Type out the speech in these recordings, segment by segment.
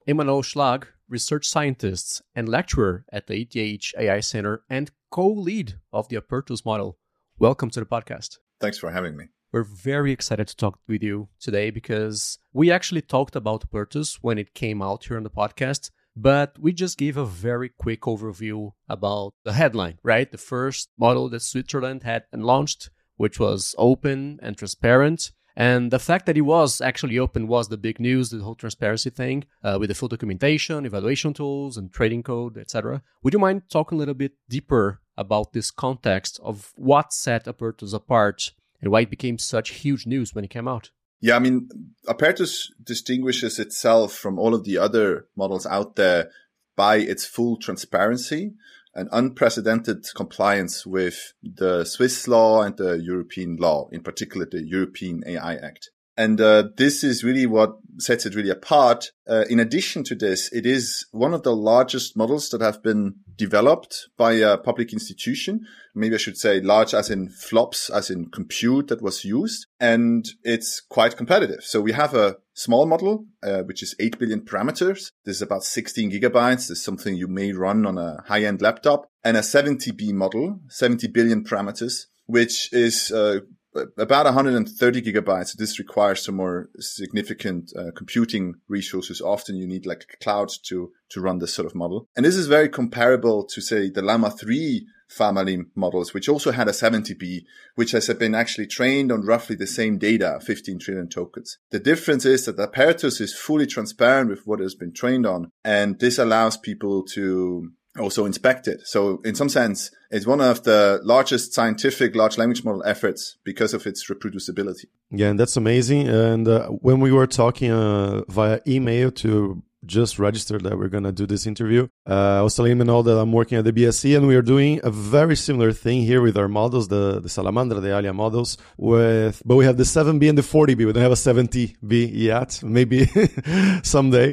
Emanuel Schlag, research scientist and lecturer at the ETH AI Center and co-lead of the Apertus model. Welcome to the podcast. Thanks for having me. We're very excited to talk with you today because we actually talked about Apertus when it came out here on the podcast, but we just gave a very quick overview about the headline, right? The first model that Switzerland had launched, which was open and transparent. And the fact that it was actually open was the big news, the whole transparency thing, with the full documentation, evaluation tools, and trading code, etc. Would you mind talking a little bit deeper about this context of what set Apertus apart and why it became such huge news when it came out? Yeah, I mean, Apertus distinguishes itself from all of the other models out there by its full transparency and unprecedented compliance with the Swiss law and the European law, in particular the European AI Act. And this is really what sets it really apart. In addition to this, it is one of the largest models that have been developed by a public institution. Maybe I should say large as in flops, as in compute that was used. And it's quite competitive. So we have a small model, which is 8 billion parameters. This is about 16 gigabytes. This is something you may run on a high-end laptop. And a 70B model, 70 billion parameters, which is about 130 gigabytes. This requires some more significant computing resources. Often you need like a cloud to run this sort of model. And this is very comparable to, say, the Llama 3 family models, which also had a 70B, which has been actually trained on roughly the same data, 15 trillion tokens. The difference is that Apertus is fully transparent with what it has been trained on. And this allows people to also inspect it. So in some sense, it's one of the largest scientific large language model efforts because of its reproducibility. Yeah, and that's amazing. And when we were talking via email to just register that we're going to do this interview, I was telling Emanuel that I'm working at the BSC and we are doing a very similar thing here with our models, the Salamandra, the Alia models, but we have the 7B and the 40B. We don't have a 70B yet, maybe someday.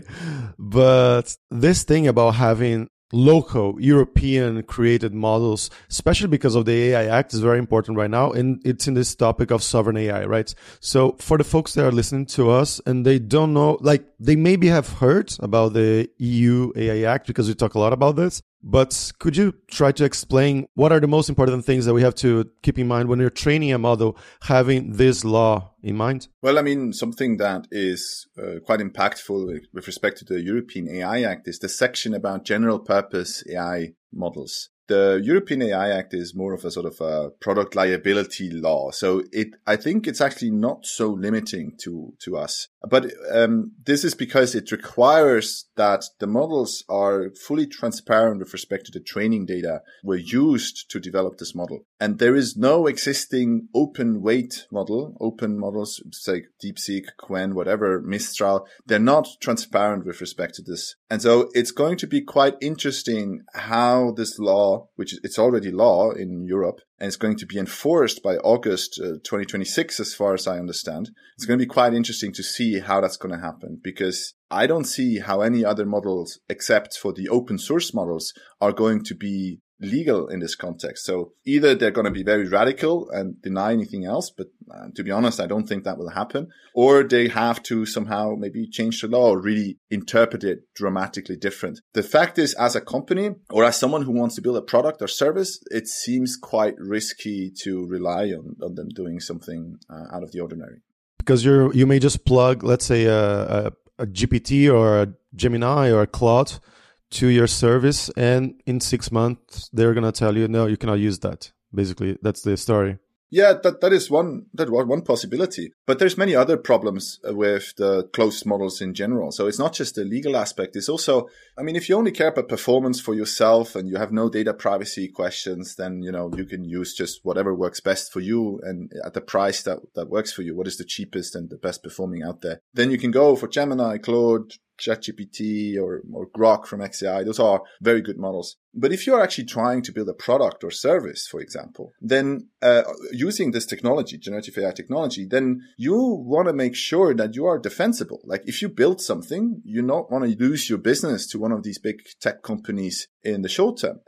But this thing about having local European created models, especially because of the AI Act, is very important right now. And it's in this topic of sovereign AI, right? So for the folks that are listening to us and they don't know, like they maybe have heard about the EU AI Act because we talk a lot about this. But could you try to explain what are the most important things that we have to keep in mind when you're training a model having this law in mind? Well, I mean, something that is quite impactful with respect to the European AI Act is the section about general purpose AI models. The European AI Act is more of a sort of a product liability law. So I think it's actually not so limiting to us. But this is because it requires that the models are fully transparent with respect to the training data were used to develop this model. And there is no existing open weight model, open models, say DeepSeek, Qwen, whatever, Mistral. They're not transparent with respect to this. And so it's going to be quite interesting how this law, which it's already law in Europe, and it's going to be enforced by August 2026, as far as I understand. It's going to be quite interesting to see how that's going to happen, because I don't see how any other models, except for the open source models, are going to be legal in this context. So either they're going to be very radical and deny anything else, but to be honest, I don't think that will happen, or they have to somehow maybe change the law or really interpret it dramatically different. The fact is, as a company or as someone who wants to build a product or service, it seems quite risky to rely on them doing something out of the ordinary. Because you may just plug, let's say, a GPT or a Gemini or a Claude to your service, and in 6 months they're going to tell you, no, you cannot use that. Basically, that's the story. Yeah, that is one possibility. But there's many other problems with the closed models in general. So it's not just the legal aspect. It's also, I mean, if you only care about performance for yourself and you have no data privacy questions, then, you can use just whatever works best for you and at the price that works for you. What is the cheapest and the best performing out there? Then you can go for Gemini, Claude, ChatGPT or Grok from XAI. Those are very good models. But if you're actually trying to build a product or service, for example, then using this technology, generative AI technology, then you want to make sure that you are defensible. Like if you build something, you not want to lose your business to one of these big tech companies in the short term.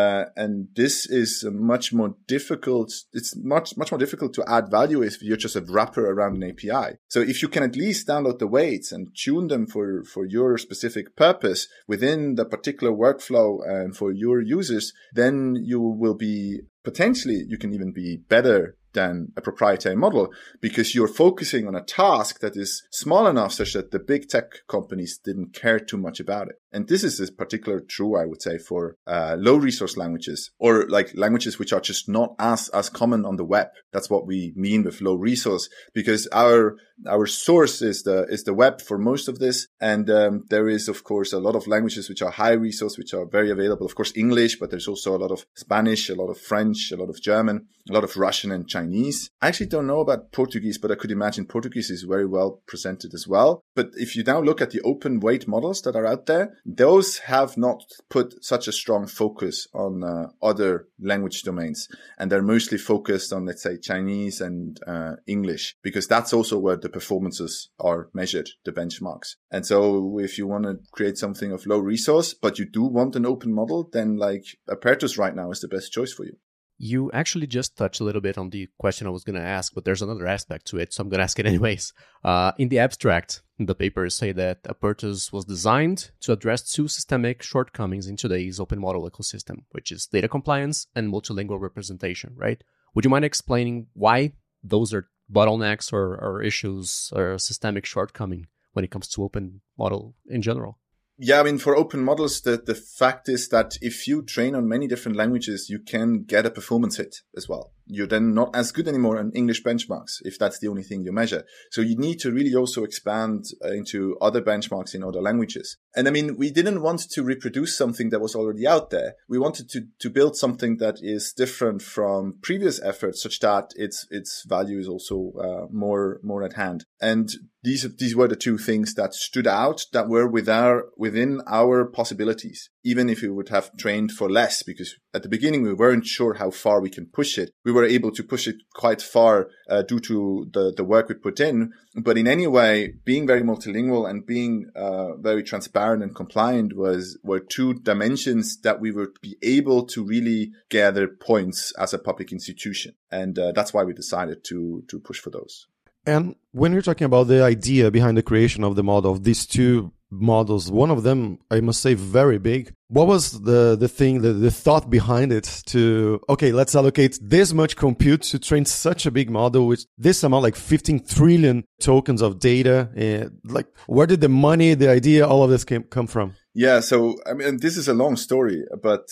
And this is much more difficult. It's much more difficult to add value if you're just a wrapper around an API. So if you can at least download the weights and tune them for your specific purpose within the particular workflow and for your users, then you will be potentially, you can even be better than a proprietary model because you're focusing on a task that is small enough such that the big tech companies didn't care too much about it. And this is particularly true, I would say, for low resource languages or like languages which are just not as common on the web. That's what we mean with low resource, because our source is the web for most of this. And there is, of course, a lot of languages which are high resource, which are very available. Of course, English, but there's also a lot of Spanish, a lot of French, a lot of German, a lot of Russian and Chinese. I actually don't know about Portuguese, but I could imagine Portuguese is very well presented as well. But if you now look at the open weight models that are out there, those have not put such a strong focus on other language domains. And they're mostly focused on, let's say, Chinese and English, because that's also where the performances are measured, the benchmarks. And so if you want to create something of low resource, but you do want an open model, then like Apertus right now is the best choice for you. You actually just touched a little bit on the question I was going to ask, but there's another aspect to it, so I'm going to ask it anyways. In the abstract, the papers say that Apertus was designed to address two systemic shortcomings in today's open model ecosystem, which is data compliance and multilingual representation, right? Would you mind explaining why those are bottlenecks or issues or systemic shortcoming when it comes to open model in general? Yeah, I mean, for open models, the fact is that if you train on many different languages, you can get a performance hit as well. You're then not as good anymore on English benchmarks if that's the only thing you measure. So you need to really also expand into other benchmarks in other languages. And I mean, we didn't want to reproduce something that was already out there. We wanted to build something that is different from previous efforts such that its value is also more at hand. And these were the two things that stood out that were within our possibilities, even if we would have trained for less, because at the beginning we weren't sure how far we can push it. We were able to push it quite far due to the work we put in. But in any way, being very multilingual and being very transparent and compliant were two dimensions that we would be able to really gather points as a public institution. And that's why we decided to push for those. And when you're talking about the idea behind the creation of the model, of these two models, one of them, I must say, very big. What was the thing, the thought behind it to, okay, let's allocate this much compute to train such a big model with this amount, like 15 trillion tokens of data? Like, where did the money, the idea, all of this come from? Yeah, so I mean, this is a long story, but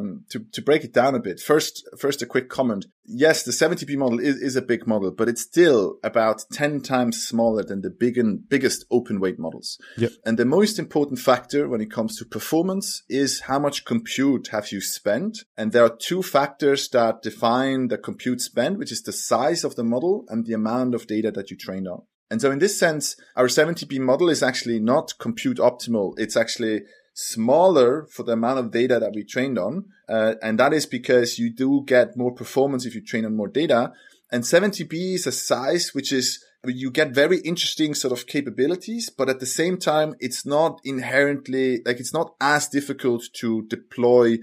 to break it down a bit, first a quick comment. Yes, the 70p model is a big model, but it's still about 10 times smaller than the biggest open weight models. Yep. And the most important factor when it comes to performance is how much compute have you spent. And there are two factors that define the compute spend, which is the size of the model and the amount of data that you trained on. And so in this sense, our 70p model is actually not compute optimal. It's actually smaller for the amount of data that we trained on. And that is because you do get more performance if you train on more data. And 70p is a size which is, you get very interesting sort of capabilities, but at the same time, it's not inherently, like it's not as difficult to deploy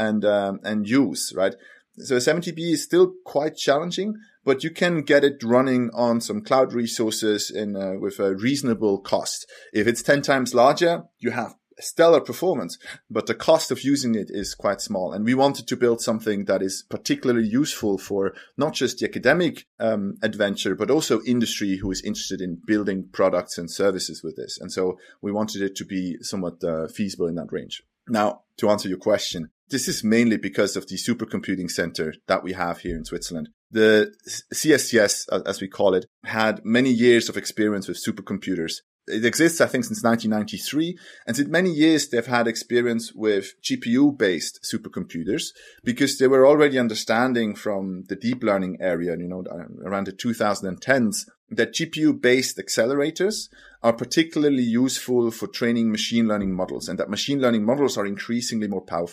and use, right? So 70p is still quite challenging, but you can get it running on some cloud resources with a reasonable cost. If it's 10 times larger, you have stellar performance, but the cost of using it is quite small. And we wanted to build something that is particularly useful for not just the academic adventure, but also industry who is interested in building products and services with this. And so we wanted it to be somewhat feasible in that range. Now, to answer your question, this is mainly because of the supercomputing center that we have here in Switzerland. The CSCS, as we call it, had many years of experience with supercomputers. It exists, I think, since 1993. And since many years, they've had experience with GPU-based supercomputers because they were already understanding from the deep learning area, around the 2010s, that GPU-based accelerators are particularly useful for training machine learning models, and that machine learning models are increasingly more powerful.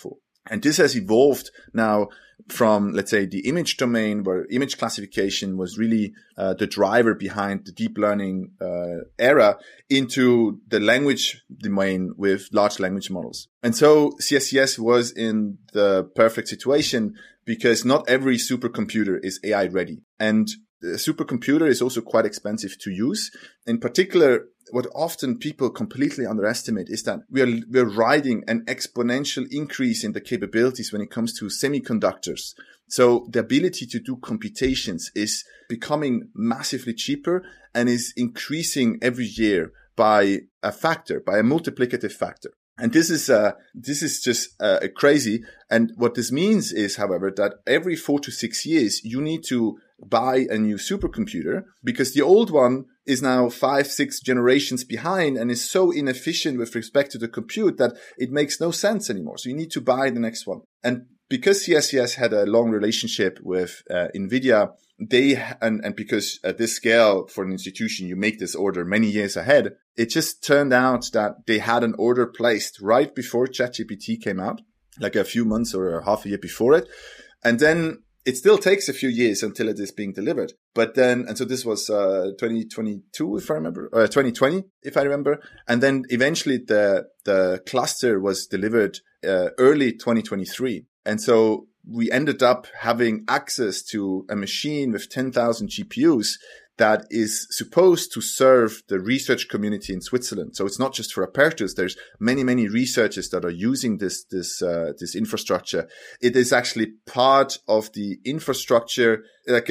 And this has evolved now from, let's say, the image domain, where image classification was really the driver behind the deep learning era, into the language domain with large language models. And so CSCS was in the perfect situation because not every supercomputer is AI ready. And the supercomputer is also quite expensive to use. In particular, what often people completely underestimate is that we're riding an exponential increase in the capabilities when it comes to semiconductors. So the ability to do computations is becoming massively cheaper and is increasing every year by a multiplicative factor. And this is just crazy. And what this means is, however, that every 4 to 6 years, you need to buy a new supercomputer because the old one is now 5, 6 generations behind and is so inefficient with respect to the compute that it makes no sense anymore. So you need to buy the next one. And because CSCS had a long relationship with NVIDIA, and because at this scale for an institution, you make this order many years ahead, it just turned out that they had an order placed right before ChatGPT came out, like a few months or half a year before it. And then it still takes a few years until it is being delivered. But then, and so this was 2022, if I remember, 2020, if I remember. And then eventually the cluster was delivered early 2023. And so we ended up having access to a machine with 10,000 GPUs that is supposed to serve the research community in Switzerland. So it's not just for Apertus. There's many researchers that are using this infrastructure. It is actually part of the infrastructure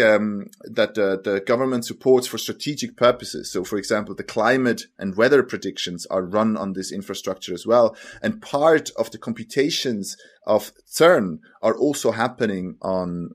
that the government supports for strategic purposes. So, for example, the climate and weather predictions are run on this infrastructure as well. And part of the computations of CERN are also happening on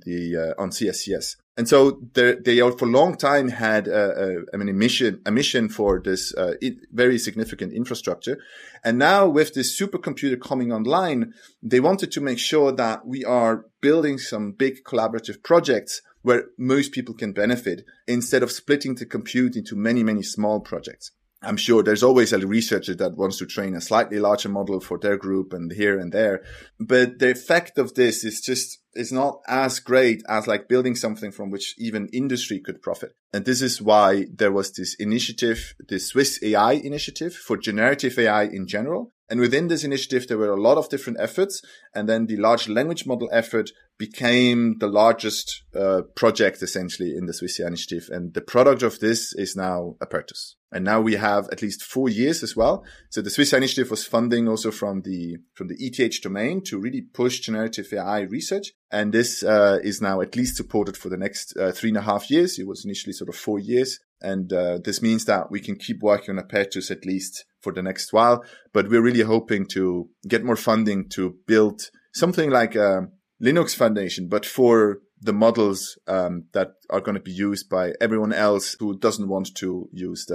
CSCS. And so they for a long time had a mission for this very significant infrastructure. And now with this supercomputer coming online, they wanted to make sure that we are building some big collaborative projects where most people can benefit instead of splitting the compute into many small projects. I'm sure there's always a researcher that wants to train a slightly larger model for their group and here and there. But the effect of this is not as great as like building something from which even industry could profit. And this is why there was this initiative, the Swiss AI initiative for generative AI in general. And within this initiative, there were a lot of different efforts. And then the large language model effort became the largest project essentially in the Swiss AI initiative. And the product of this is now Apertus. And now we have at least 4 years as well. So the Swiss AI initiative was funding also from the ETH domain to really push generative AI research. And this is now at least supported for the next 3.5 years. It was initially sort of 4 years. And this means that we can keep working on Apertus at least for the next while. But we're really hoping to get more funding to build something like a Linux Foundation, but for the models that are going to be used by everyone else who doesn't want to use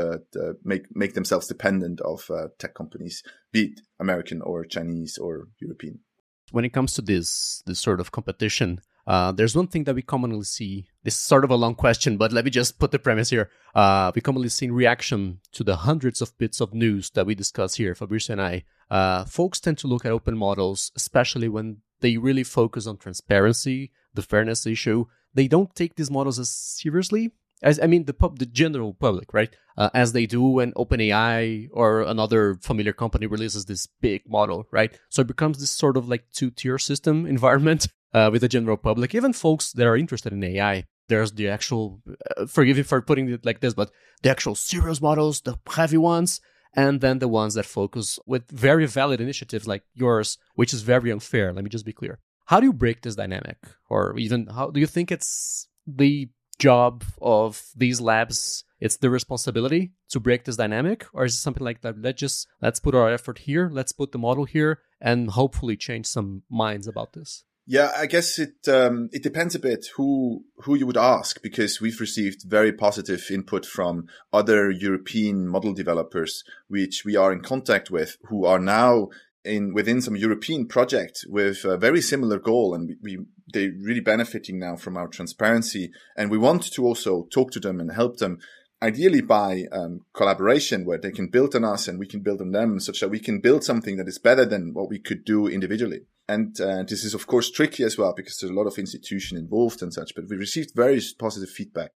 make themselves dependent of tech companies, be it American or Chinese or European. When it comes to this sort of competition, there's one thing that we commonly see. This is sort of a long question, but let me just put the premise here. We commonly see in reaction to the hundreds of bits of news that we discuss here, Fabrizio and I. Folks tend to look at open models, especially when they really focus on transparency, the fairness issue. They don't take these models as seriously as, the general public, right? As they do when OpenAI or another familiar company releases this big model, right? So it becomes this sort of like two-tier system environment with the general public. Even folks that are interested in AI, there's the actual, forgive me for putting it like this, but the actual serious models, the heavy ones, and then the ones that focus with very valid initiatives like yours, which is very unfair. Let me just be clear. How do you break this dynamic? Or even how do you think it's the job of these labs, it's the responsibility to break this dynamic? Or is it something like that? Let's put our effort here, let's put the model here, and hopefully change some minds about this? Yeah, I guess it depends a bit who you would ask, because we've received very positive input from other European model developers, which we are in contact with, who are now within some European project with a very similar goal, and they're really benefiting now from our transparency. And we want to also talk to them and help them, ideally by collaboration, where they can build on us and we can build on them, such that we can build something that is better than what we could do individually. And this is, of course, tricky as well because there's a lot of institution involved and such, but we received very positive feedback.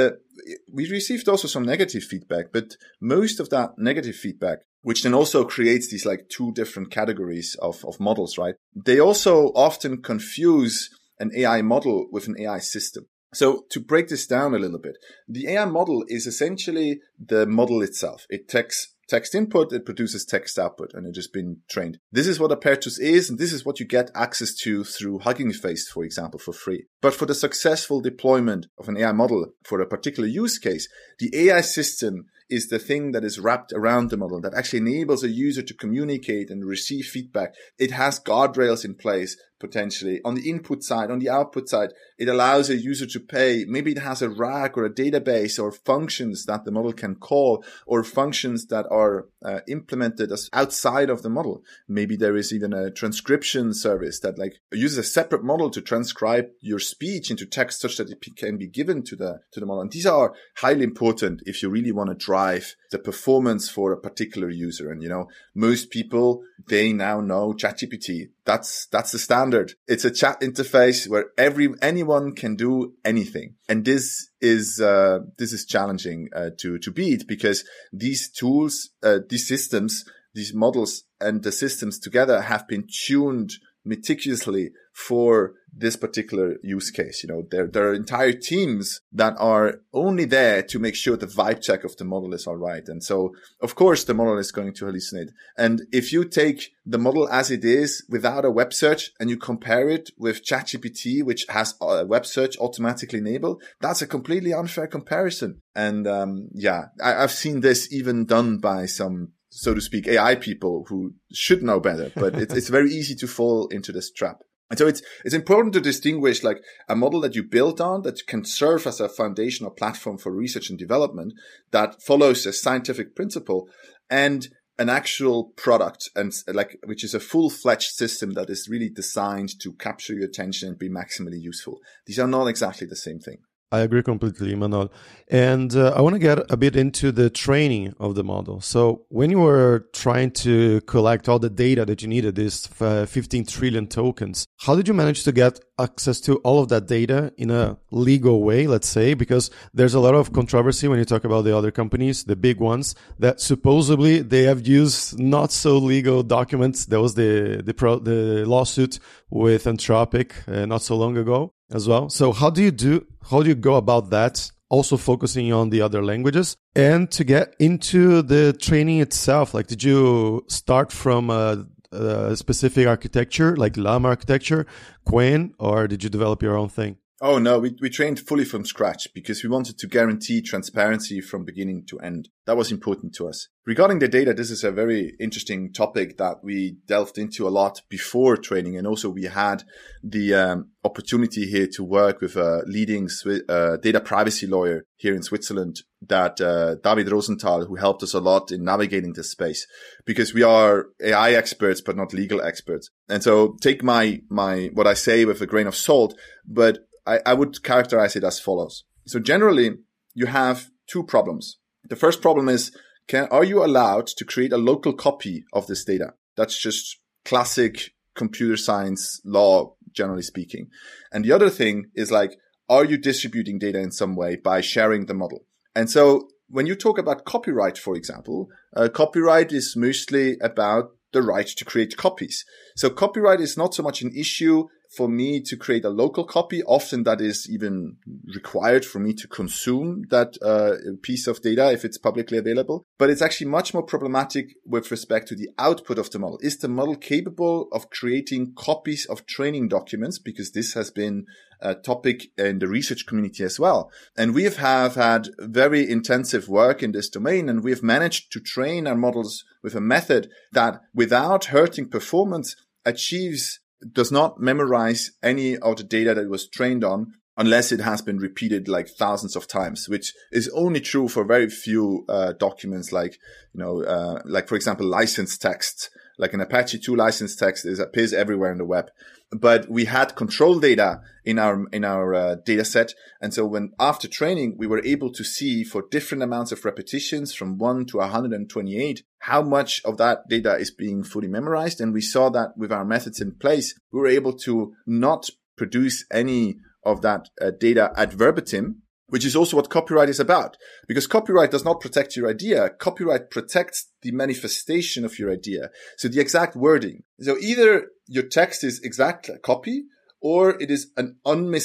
We received also some negative feedback, but most of that negative feedback, which then also creates these like two different categories of models, right? They also often confuse an AI model with an AI system. So to break this down a little bit, the AI model is essentially the model itself. It takes text input, it produces text output, and it has been trained. This is what Apertus is, and this is what you get access to through Hugging Face, for example, for free. But for the successful deployment of an AI model for a particular use case, the AI system is the thing that is wrapped around the model that actually enables a user to communicate and receive feedback. It has guardrails in place, potentially. On the input side, on the output side, it allows a user to pay. Maybe it has a RAG or a database or functions that the model can call, or functions that are implemented as outside of the model. Maybe there is even a transcription service that like uses a separate model to transcribe your speech into text such that it can be given to the model. And these are highly important if you really want to drive the performance for a particular user. And, most people, they now know ChatGPT. That's the standard. It's a chat interface where anyone can do anything. And this is challenging to beat because these tools, these systems, these models and the systems together have been tuned meticulously for this particular use case. There are entire teams that are only there to make sure the vibe check of the model is all right. And so, of course, the model is going to hallucinate. And if you take the model as it is without a web search and you compare it with ChatGPT, which has a web search automatically enabled, that's a completely unfair comparison. And I've seen this even done by some, so to speak, AI people who should know better, but it's very easy to fall into this trap. And so it's important to distinguish like a model that you built on that can serve as a foundational platform for research and development that follows a scientific principle and an actual product and which is a full-fledged system that is really designed to capture your attention and be maximally useful. These are not exactly the same thing. I agree completely, Manuel. And I want to get a bit into the training of the model. So when you were trying to collect all the data that you needed, these 15 trillion tokens, how did you manage to get access to all of that data in a legal way, let's say? Because there's a lot of controversy when you talk about the other companies, the big ones, that supposedly they have used not so legal documents. There was the lawsuit with Anthropic not so long ago as well. So how do you go about that? Also focusing on the other languages, and to get into the training itself, like did you start from a specific architecture like Llama architecture, Qwen, or did you develop your own thing? Oh, no, we trained fully from scratch because we wanted to guarantee transparency from beginning to end. That was important to us. Regarding the data, this is a very interesting topic that we delved into a lot before training. And also we had the opportunity here to work with a leading data privacy lawyer here in Switzerland, that David Rosenthal, who helped us a lot in navigating this space, because we are AI experts, but not legal experts. And so take my what I say with a grain of salt, but I would characterize it as follows. So generally, you have two problems. The first problem is, are you allowed to create a local copy of this data? That's just classic computer science law, generally speaking. And the other thing is like, are you distributing data in some way by sharing the model? And so when you talk about copyright, for example, copyright is mostly about the right to create copies. So copyright is not so much an issue for me to create a local copy. Often that is even required for me to consume that piece of data if it's publicly available. But it's actually much more problematic with respect to the output of the model. Is the model capable of creating copies of training documents? Because this has been a topic in the research community as well. And we have had very intensive work in this domain, and we have managed to train our models with a method that, without hurting performance, does not memorize any of the data that it was trained on unless it has been repeated like thousands of times, which is only true for very few documents like for example, license text, like an Apache 2 license text appears everywhere in the web. But we had control data in our data set. And so after training, we were able to see for different amounts of repetitions from 1 to 128, how much of that data is being fully memorized. And we saw that with our methods in place, we were able to not produce any of that data ad verbatim, which is also what copyright is about. Because copyright does not protect your idea. Copyright protects the manifestation of your idea. So the exact wording. So either your text is exact copy, or it is an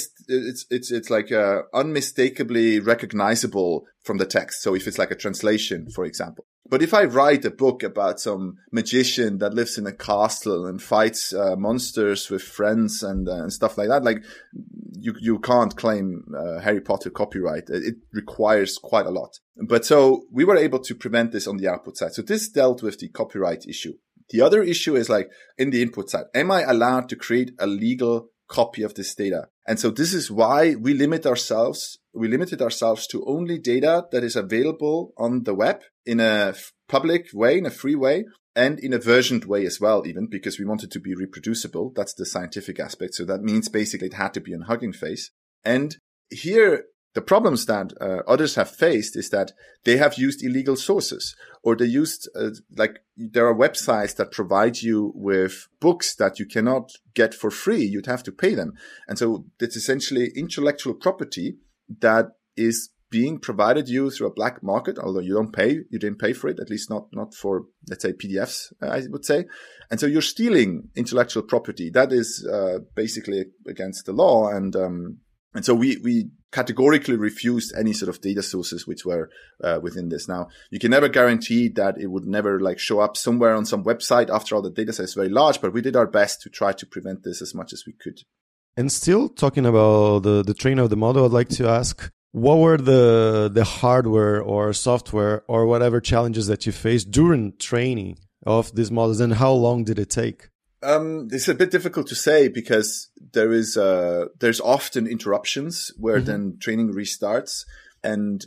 unmistakably recognizable from the text. So if it's like a translation, for example. But if I write a book about some magician that lives in a castle and fights monsters with friends and stuff like that, like you can't claim Harry Potter copyright. It requires quite a lot. But so we were able to prevent this on the output side. So this dealt with the copyright issue. The other issue is like in the input side. Am I allowed to create a legal copy of this data? And so this is why we limited ourselves to only data that is available on the web in a public way, in a free way, and in a versioned way as well, even because we wanted to be reproducible. That's the scientific aspect. So that means basically it had to be on Hugging Face. And here, the problems that others have faced is that they have used illegal sources, or they used there are websites that provide you with books that you cannot get for free. You'd have to pay them. And so it's essentially intellectual property that is being provided you through a black market, although you didn't pay for it, at least not for, let's say, PDFs, I would say. And so you're stealing intellectual property. That is basically against the law. And so we categorically refused any sort of data sources which were within this. Now, you can never guarantee that it would never show up somewhere on some website. After all, the data set is very large, but we did our best to try to prevent this as much as we could. And still talking about the training of the model, I'd like to ask, what were the hardware or software or whatever challenges that you faced during training of these models, and how long did it take? It's a bit difficult to say because there's often interruptions where then training restarts. And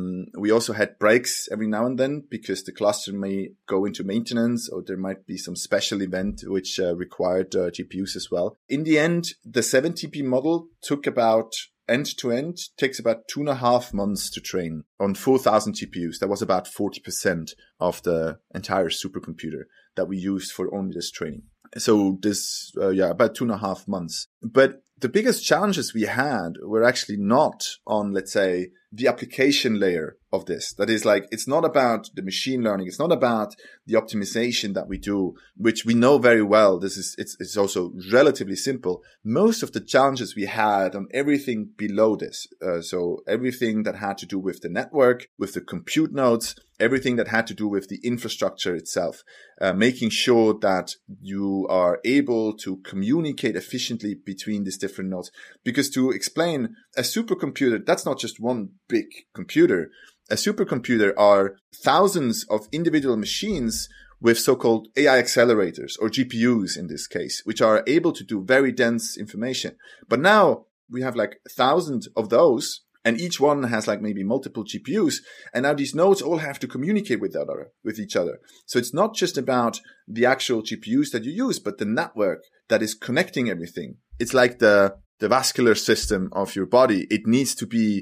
we also had breaks every now and then because the cluster may go into maintenance, or there might be some special event which required GPUs as well. In the end, the 7TP model took about end-to-end, takes about 2.5 months to train on 4,000 GPUs. That was about 40% of the entire supercomputer that we used for only this training. So this, about 2.5 months. But the biggest challenges we had were actually not on, let's say, the application layer of this. That is it's not about the machine learning. It's not about the optimization that we do, which we know very well. It's also relatively simple. Most of the challenges we had on everything below this. So everything that had to do with the network, with the compute nodes, everything that had to do with the infrastructure itself, making sure that you are able to communicate efficiently between these different nodes. Because to explain, a supercomputer, that's not just one big computer. A supercomputer are thousands of individual machines with so-called AI accelerators, or GPUs in this case, which are able to do very dense information. But now we have 1,000 of those, and each one has maybe multiple GPUs. And now these nodes all have to communicate with each other. So it's not just about the actual GPUs that you use, but the network that is connecting everything. It's like the vascular system of your body. It needs to be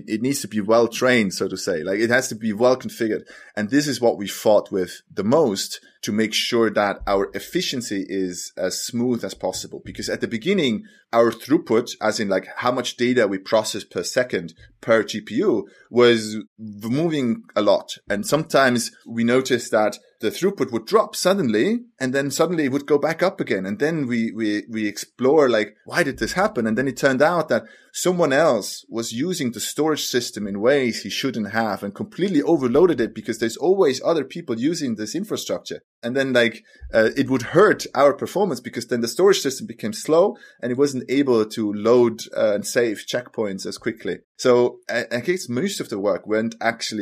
well trained, so to say. It has to be well configured. And this is what we fought with the most, to make sure that our efficiency is as smooth as possible. Because at the beginning, our throughput, as in how much data we process per second per GPU, was moving a lot. And sometimes we noticed that the throughput would drop suddenly, and then suddenly it would go back up again. And then we explore why did this happen? And then it turned out that someone else was using the storage system in ways he shouldn't have and completely overloaded it, because there's always other people using this infrastructure. And then it would hurt our performance, because then the storage system became slow and it wasn't able to load and save checkpoints as quickly. So I guess most of the work when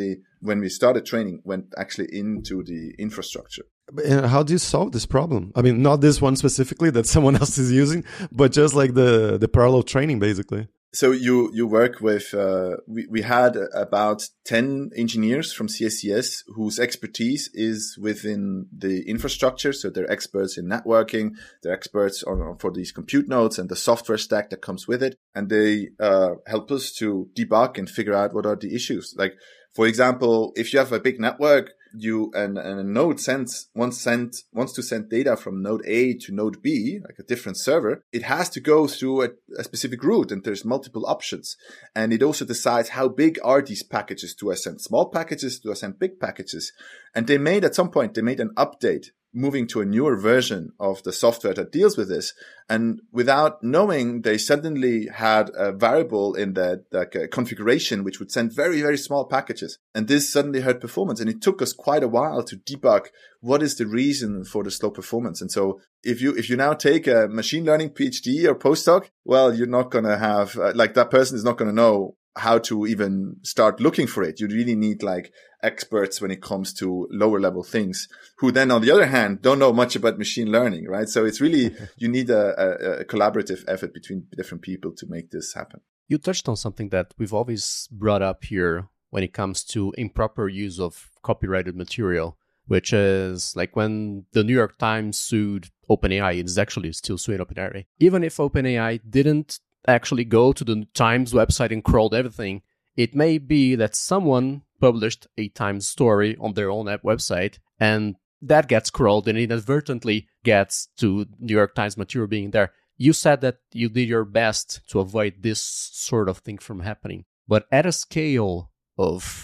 we started training, went actually into the infrastructure. How do you solve this problem? I mean, not this one specifically that someone else is using, but just the parallel training, basically. So you work with, we had about 10 engineers from CSCS whose expertise is within the infrastructure. So they're experts in networking, they're experts for these compute nodes and the software stack that comes with it. And they help us to debug and figure out what are the issues. Like, for example, if you have a big network, and a node wants to send data from node A to node B, like a different server, it has to go through a specific route, and there's multiple options. And it also decides how big are these packages. Do I send small packages? Do I send big packages? And at some point, they made an update moving to a newer version of the software that deals with this. And without knowing, they suddenly had a variable in that, like a configuration, which would send very, very small packages. And this suddenly hurt performance. And it took us quite a while to debug what is the reason for the slow performance. And so if you now take a machine learning PhD or postdoc, well, you're not going to have, that person is not going to know how to even start looking for it. You really need like experts when it comes to lower level things, who then on the other hand don't know much about machine learning, right? So it's really, you need a collaborative effort between different people to make this happen. You touched on something that we've always brought up here when it comes to improper use of copyrighted material, which is like when the New York Times sued OpenAI, it's actually still suing OpenAI. Even if OpenAI didn't actually go to the Times website and crawled everything, it may be that someone published a Times story on their own website, and that gets crawled and inadvertently gets to New York Times material being there. You said that you did your best to avoid this sort of thing from happening. But at a scale of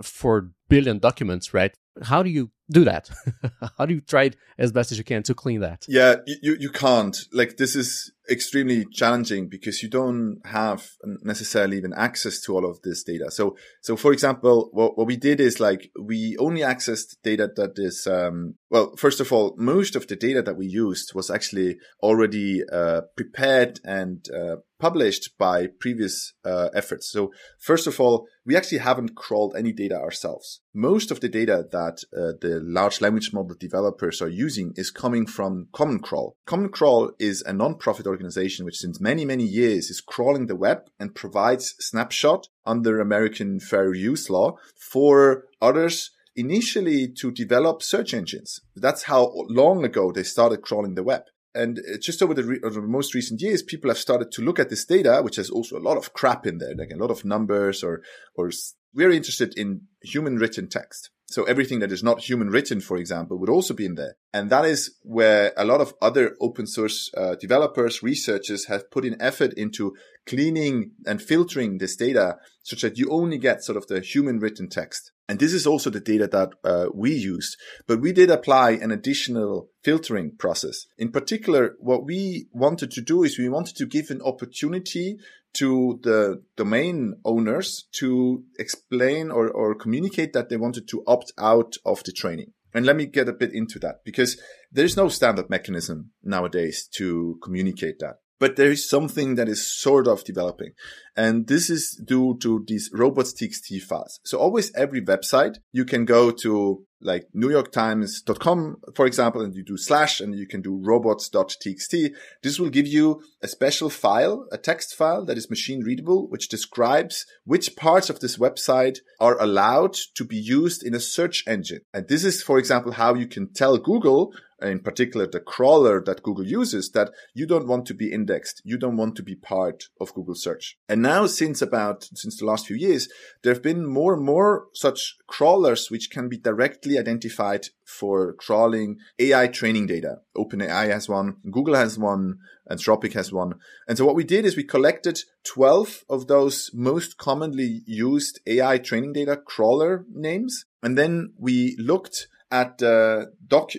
4 billion documents, right? How do you do that? How do you try it as best as you can to clean that? Yeah, you can't. Like, this is extremely challenging because you don't have necessarily even access to all of this data. So for example, what we did is like, we only accessed data that is, first of all, most of the data that we used was actually already prepared and published by previous efforts. So first of all, we actually haven't crawled any data ourselves. Most of the data that the large language model developers are using is coming from Common Crawl. Common Crawl is a non-profit organization which since many, many years is crawling the web and provides snapshot under American fair use law for others initially to develop search engines. That's how long ago they started crawling the web. And just over the most recent years, people have started to look at this data, which has also a lot of crap in there, like a lot of numbers or we're interested in human written text. So everything that is not human written, for example, would also be in there. And that is where a lot of other open source developers, researchers have put in effort into cleaning and filtering this data such that you only get sort of the human written text. And this is also the data that we used, but we did apply an additional filtering process. In particular, what we wanted to do is we wanted to give an opportunity to the domain owners to explain or communicate that they wanted to opt out of the training. And let me get a bit into that, because there's no standard mechanism nowadays to communicate that. But there is something that is sort of developing. And this is due to these robots.txt files. So always every website, you can go to like NewYorkTimes.com, for example, and you do / and you can do robots.txt. This will give you a special file, a text file that is machine readable, which describes which parts of this website are allowed to be used in a search engine. And this is, for example, how you can tell Google, in particular the crawler that Google uses, that you don't want to be indexed. You don't want to be part of Google search. And now since the last few years, there have been more and more such crawlers which can be directly identified for crawling AI training data. OpenAI has one, Google has one, Anthropic has one. And so what we did is we collected 12 of those most commonly used AI training data crawler names. And then we looked at the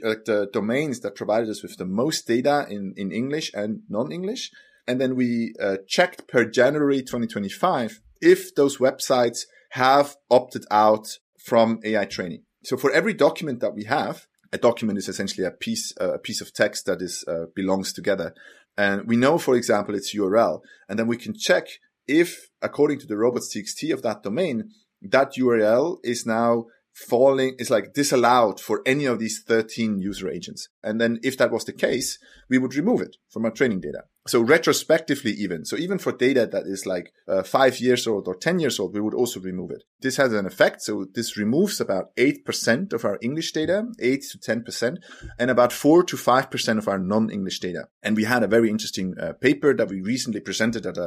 domains that provided us with the most data in English and non-English. And then we checked per January 2025 if those websites have opted out from AI training. So for every document that we have, a document is essentially a piece of text that is belongs together. And we know, for example, its URL. And then we can check if, according to the robots.txt of that domain, that URL is now disallowed for any of these 13 user agents. And then if that was the case, we would remove it from our training data. So retrospectively even, so even for data that is like 5 years old or 10 years old, we would also remove it. This has an effect. So this removes about 8% of our English data, 8 to 10%, and about 4 to 5% of our non-English data. And we had a very interesting paper that we recently presented at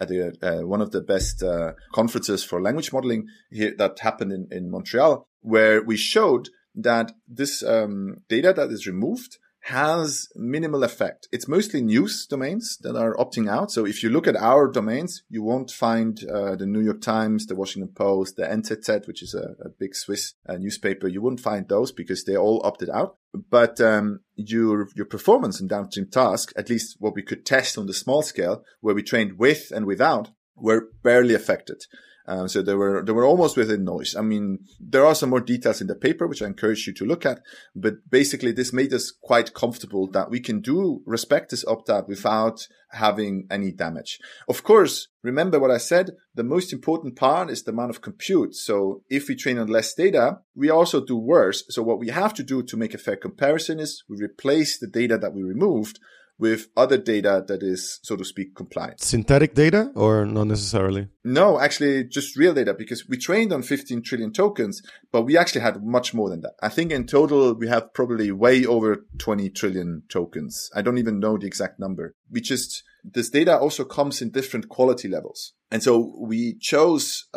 one of the best conferences for language modeling here that happened in Montreal, where we showed that this data that is removed has minimal effect. It's mostly news domains that are opting out. So if you look at our domains, you won't find the New York Times, the Washington Post, the NZZ, which is a big Swiss newspaper. You wouldn't find those because they all opted out. But your performance in downstream tasks, at least what we could test on the small scale, where we trained with and without, were barely affected. So they were almost within noise. I mean, there are some more details in the paper, which I encourage you to look at. But basically, this made us quite comfortable that we can respect this opt-out without having any damage. Of course, remember what I said, the most important part is the amount of compute. So if we train on less data, we also do worse. So what we have to do to make a fair comparison is we replace the data that we removed with other data that is, so to speak, compliant. Synthetic data or not necessarily? No, actually just real data, because we trained on 15 trillion tokens, but we actually had much more than that. I think in total, we have probably way over 20 trillion tokens. I don't even know the exact number. This data also comes in different quality levels. And so we chose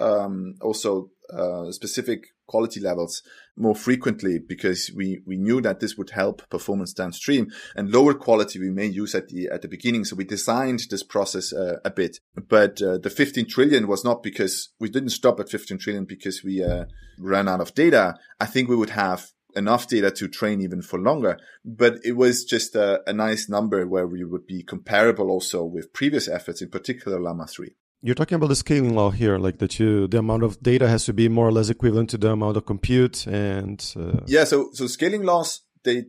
also specific quality levels more frequently because we knew that this would help performance downstream, and lower quality we may use at the beginning. So we designed this process a bit, but the 15 trillion was not because we didn't stop at 15 trillion because we ran out of data. I think we would have enough data to train even for longer, but it was just a nice number where we would be comparable also with previous efforts, in particular Llama 3. You're talking about the scaling law here, like that the amount of data has to be more or less equivalent to the amount of compute and... Yeah, so scaling laws, they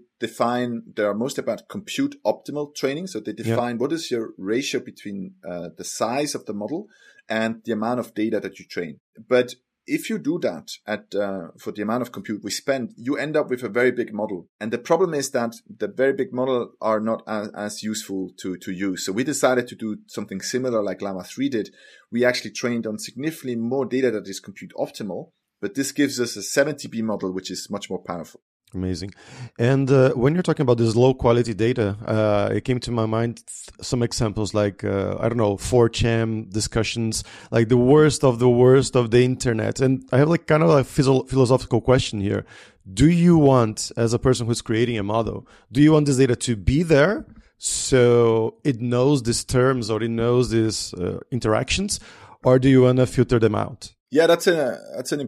are most about compute optimal training. So they define what is your ratio between the size of the model and the amount of data that you train. But if you do that for the amount of compute we spend, you end up with a very big model. And the problem is that the very big model are not as useful to use. So we decided to do something similar like Llama 3 did. We actually trained on significantly more data that is compute optimal, but this gives us a 70B model, which is much more powerful. Amazing. And when you're talking about this low quality data, it came to my mind some examples like, 4chan discussions, like the worst of the internet. And I have like kind of a philosophical question here. Do you want, as a person who's creating a model, do you want this data to be there so it knows these terms or it knows these interactions, or do you want to filter them out? Yeah, that's a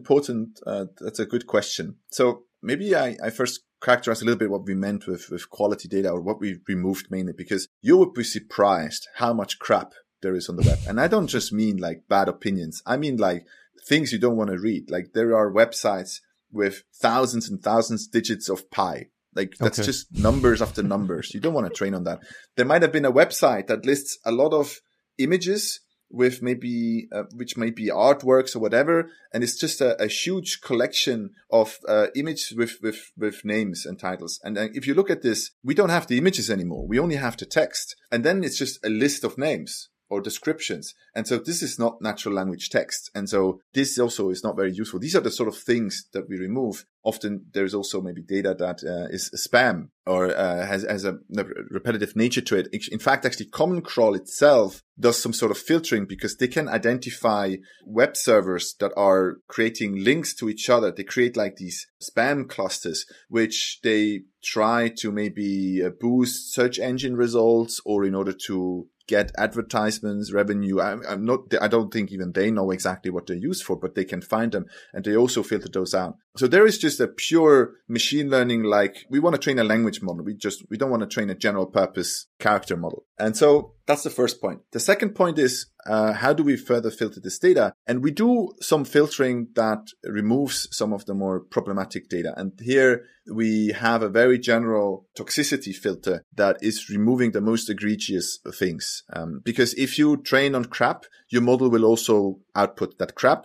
good question. So maybe I first characterize a little bit what we meant with quality data, or what we removed mainly, because you would be surprised how much crap there is on the web. And I don't just mean like bad opinions. I mean like things you don't want to read. Like there are websites with thousands and thousands digits of pi. Like that's just numbers after numbers. You don't want to train on that. There might have been a website that lists a lot of images with maybe, which might be artworks or whatever. And it's just a huge collection of, images with names and titles. And if you look at this, we don't have the images anymore. We only have the text. And then it's just a list of names or descriptions. And so this is not natural language text. And so this also is not very useful. These are the sort of things that we remove. Often there's also maybe data that is spam or has a repetitive nature to it. In fact, actually Common Crawl itself does some sort of filtering because they can identify web servers that are creating links to each other. They create like these spam clusters, which they try to maybe boost search engine results, or in order to get advertisements, revenue. I don't think even they know exactly what they're used for, but they can find them, and they also filter those out. So there is just a pure machine learning, like we want to train a language model. We don't want to train a general purpose character model. And so that's the first point. The second point is, how do we further filter this data? And we do some filtering that removes some of the more problematic data. And here we have a very general toxicity filter that is removing the most egregious things. Because if you train on crap, your model will also output that crap.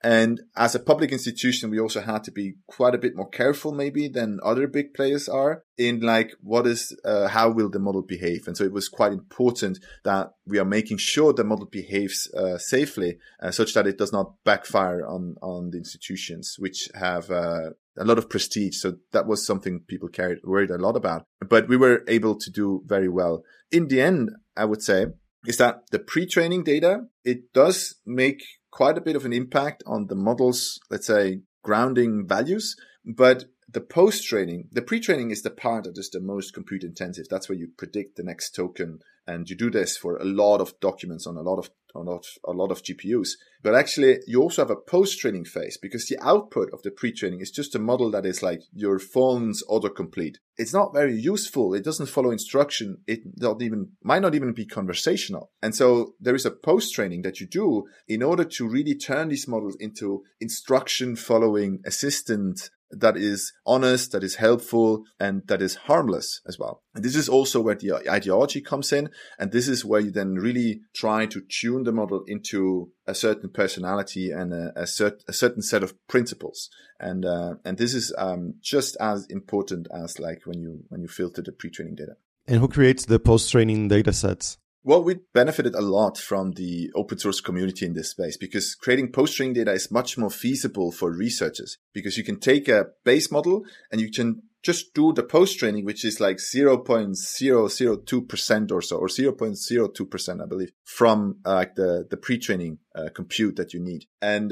And as a public institution, we also had to be quite a bit more careful maybe than other big players are in like, how will the model behave? And so it was quite important that we are making sure the model behaves safely, such that it does not backfire on the institutions, which have a lot of prestige. So that was something people worried a lot about. But we were able to do very well. In the end, I would say, is that the pre-training data, it does make quite a bit of an impact on the model's, let's say, grounding values. But the pre-training is the part that is the most compute intensive. That's where you predict the next token. And you do this for a lot of documents on a lot of GPUs. But actually, you also have a post-training phase, because the output of the pre-training is just a model that is like your phone's autocomplete. It's not very useful. It doesn't follow instruction. It might not even be conversational. And so there is a post-training that you do in order to really turn these models into instruction-following assistant that is honest, that is helpful, and that is harmless as well. And this is also where the ideology comes in. And this is where you then really try to tune the model into a certain personality and a certain set of principles. And this is just as important as like when you filter the pre-training data. And who creates the post-training data sets? Well, we benefited a lot from the open source community in this space, because creating post-training data is much more feasible for researchers, because you can take a base model and you can just do the post-training, which is like 0.002% or so, or 0.02%, I believe, from the pre-training compute that you need. And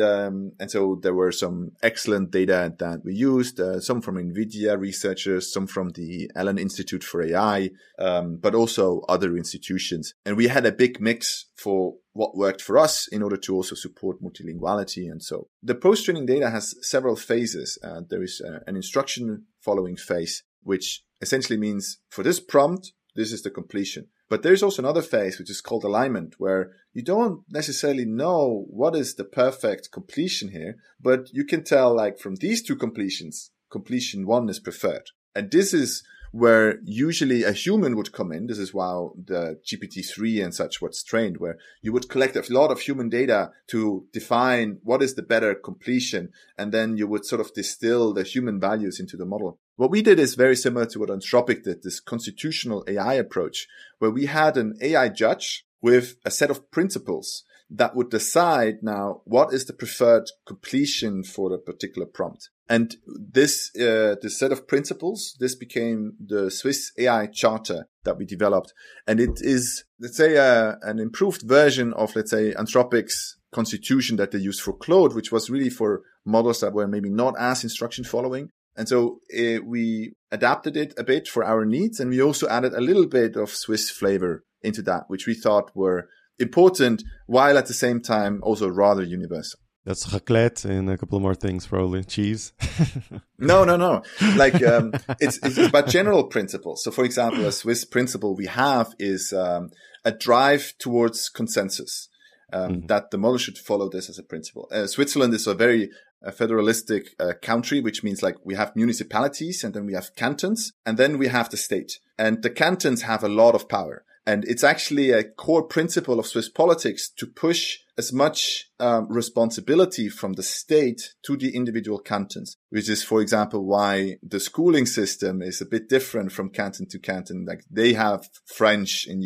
so there were some excellent data that we used, some from NVIDIA researchers, some from the Allen Institute for AI, but also other institutions. And we had a big mix for what worked for us in order to also support multilinguality. And so the post-training data has several phases. There is an instruction following phase, which essentially means for this prompt, this is the completion. But there's also another phase, which is called alignment, where you don't necessarily know what is the perfect completion here, but you can tell, like, from these two completions, completion one is preferred. And this is where usually a human would come in. This is why the GPT-3 and such was trained, where you would collect a lot of human data to define what is the better completion. And then you would sort of distill the human values into the model. What we did is very similar to what Anthropic did, this constitutional AI approach, where we had an AI judge with a set of principles that would decide now what is the preferred completion for a particular prompt. And this set of principles, this became the Swiss AI Charter that we developed. And it is, let's say, an improved version of, let's say, Anthropic's constitution that they used for Claude, which was really for models that were maybe not as instruction following. And so we adapted it a bit for our needs. And we also added a little bit of Swiss flavor into that, which we thought were important, while at the same time also rather universal. That's raclette and a couple more things, probably cheese. No. Like, it's about general principles. So, for example, a Swiss principle we have is a drive towards consensus. That the model should follow this as a principle. Switzerland is a very federalistic country, which means like we have municipalities and then we have cantons and then we have the state. And the cantons have a lot of power. And it's actually a core principle of Swiss politics to push as much responsibility from the state to the individual cantons, which is, for example, why the schooling system is a bit different from canton to canton. Like they have French in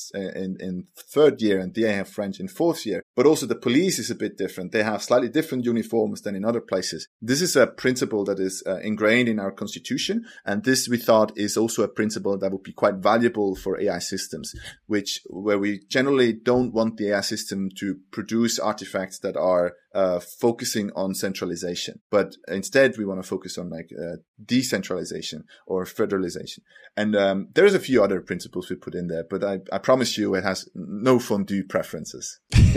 third year and they have French in fourth year. But also the police is a bit different. They have slightly different uniforms than in other places. This is a principle that is ingrained in our constitution. And this we thought is also a principle that would be quite valuable for AI systems, where we generally don't want the AI system to produce artifacts that are focusing on centralization, but instead we want to focus on like decentralization or federalization. And there's a few other principles we put in there, but I promise you it has no fondue preferences.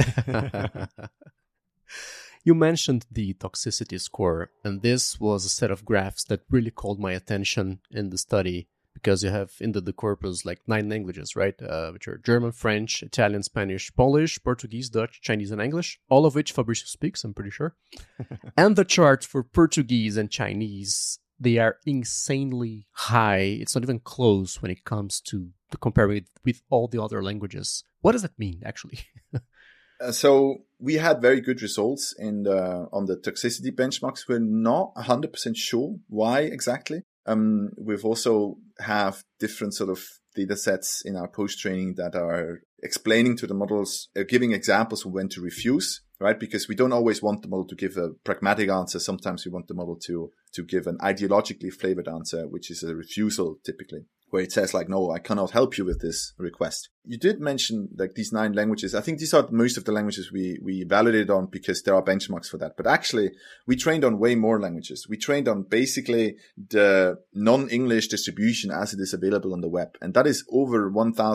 You mentioned the toxicity score, and this was a set of graphs that really called my attention in the study, because you have in the corpus like 9 languages, right? Which are German, French, Italian, Spanish, Polish, Portuguese, Dutch, Chinese, and English, all of which Fabricio speaks, I'm pretty sure. And the charts for Portuguese and Chinese, they are insanely high. It's not even close when it comes to comparing it with all the other languages. What does that mean, actually? So we had very good results on the toxicity benchmarks. We're not 100% sure why exactly. We've also have different sort of data sets in our post-training that are explaining to the models, giving examples of when to refuse, right? Because we don't always want the model to give a pragmatic answer. Sometimes we want the model to give an ideologically flavored answer, which is a refusal typically, where it says like, no, I cannot help you with this request. You did mention like these 9 languages. I think these are most of the languages we validated on because there are benchmarks for that. But actually, we trained on way more languages. We trained on basically the non-English distribution as it is available on the web. And that is over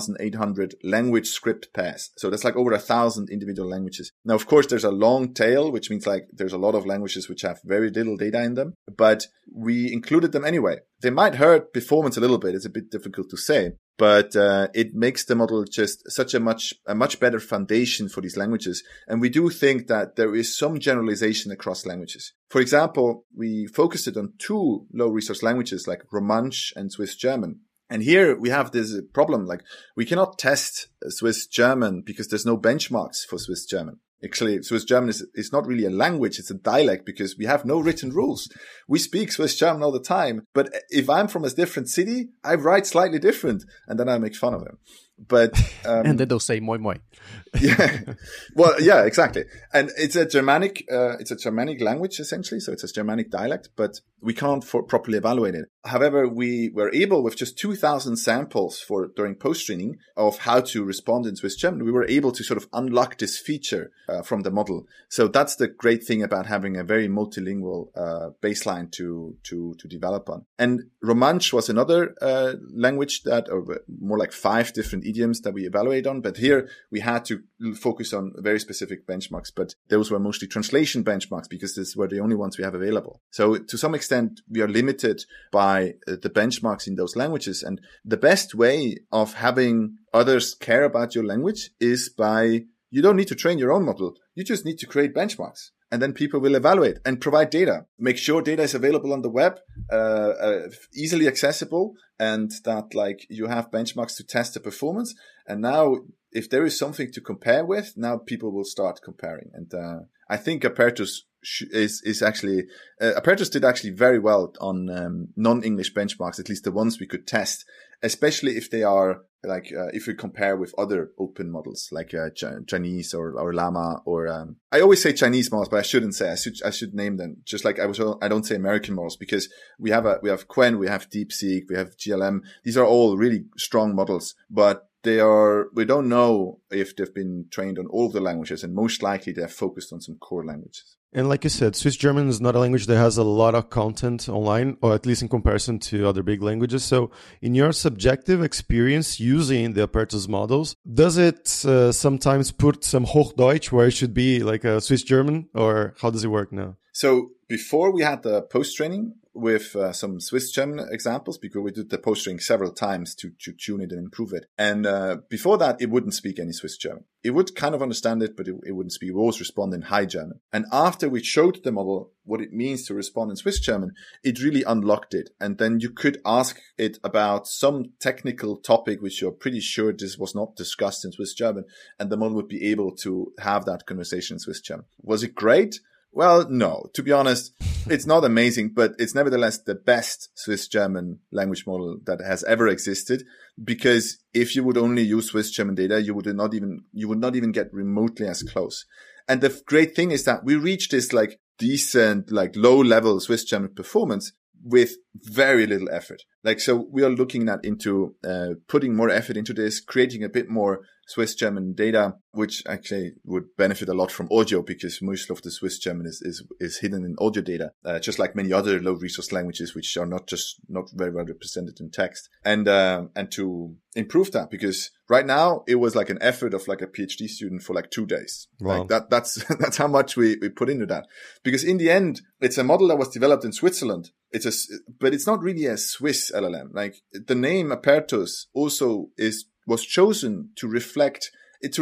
1,800 language script pairs. So that's like over 1,000 individual languages. Now, of course, there's a long tail, which means like there's a lot of languages which have very little data in them, but we included them anyway. They might hurt performance a little bit. It's a bit difficult to say, but it makes the model just such a much better foundation for these languages. And we do think that there is some generalization across languages. For example, we focused it on 2 low resource languages like Romansh and Swiss German. And here we have this problem, like we cannot test Swiss German because there's no benchmarks for Swiss German. Actually, Swiss German is not really a language. It's a dialect because we have no written rules. We speak Swiss German all the time. But if I'm from a different city, I write slightly different and then I make fun of them. But, and then they'll say moi moi. Yeah. Well, yeah, exactly. And it's a Germanic language essentially. So it's a Germanic dialect, but we can't properly evaluate it. However, we were able with just 2,000 samples during post-training of how to respond in Swiss German. We were able to sort of unlock this feature from the model. So that's the great thing about having a very multilingual baseline to develop on. And Romansh was another language or more like 5 different idioms that we evaluate on. But here we had to focus on very specific benchmarks. But those were mostly translation benchmarks because these were the only ones we have available. So to some extent, we are limited by the benchmarks in those languages. And the best way of having others care about your language is by, you don't need to train your own model. You just need to create benchmarks. And then people will evaluate and provide data. Make sure data is available on the web, easily accessible, and that like you have benchmarks to test the performance. And now, if there is something to compare with, now people will start comparing. And I think Apertus Apertus did actually very well on non-English benchmarks, at least the ones we could test, especially if they are like if we compare with other open models like Chinese or Llama or I always say Chinese models, but I shouldn't say. I should name them. Just like I don't say American models because we have Qwen, we have DeepSeek, we have GLM. These are all really strong models, but we don't know if they've been trained on all of the languages, and most likely they're focused on some core languages. And like you said, Swiss German is not a language that has a lot of content online, or at least in comparison to other big languages. So in your subjective experience using the Apertus models, does it sometimes put some Hochdeutsch where it should be like a Swiss German, or how does it work now? So before we had the post-training with some Swiss German examples, because we did the post-training several times to tune it and improve it. And before that, it wouldn't speak any Swiss German. It would kind of understand it, but it wouldn't speak. It would always respond in High German. And after we showed the model what it means to respond in Swiss German, it really unlocked it. And then you could ask it about some technical topic, which you're pretty sure this was not discussed in Swiss German, and the model would be able to have that conversation in Swiss German. Was it great? Well, no, to be honest, it's not amazing, but it's nevertheless the best Swiss German language model that has ever existed. Because if you would only use Swiss German data, you would not even get remotely as close. And the great thing is that we reached this like decent, like low level Swiss German performance with very little effort. Like, so we are looking into putting more effort into this, creating a bit more Swiss German data, which actually would benefit a lot from audio because most of the Swiss German is hidden in audio data, just like many other low resource languages, which are not very well represented in text. And to improve that, because right now it was like an effort of like a PhD student for like 2 days. Wow. Like that's how much we put into that. Because in the end, it's a model that was developed in Switzerland. But it's not really a Swiss LLM. Like the name Apertus also was chosen to reflect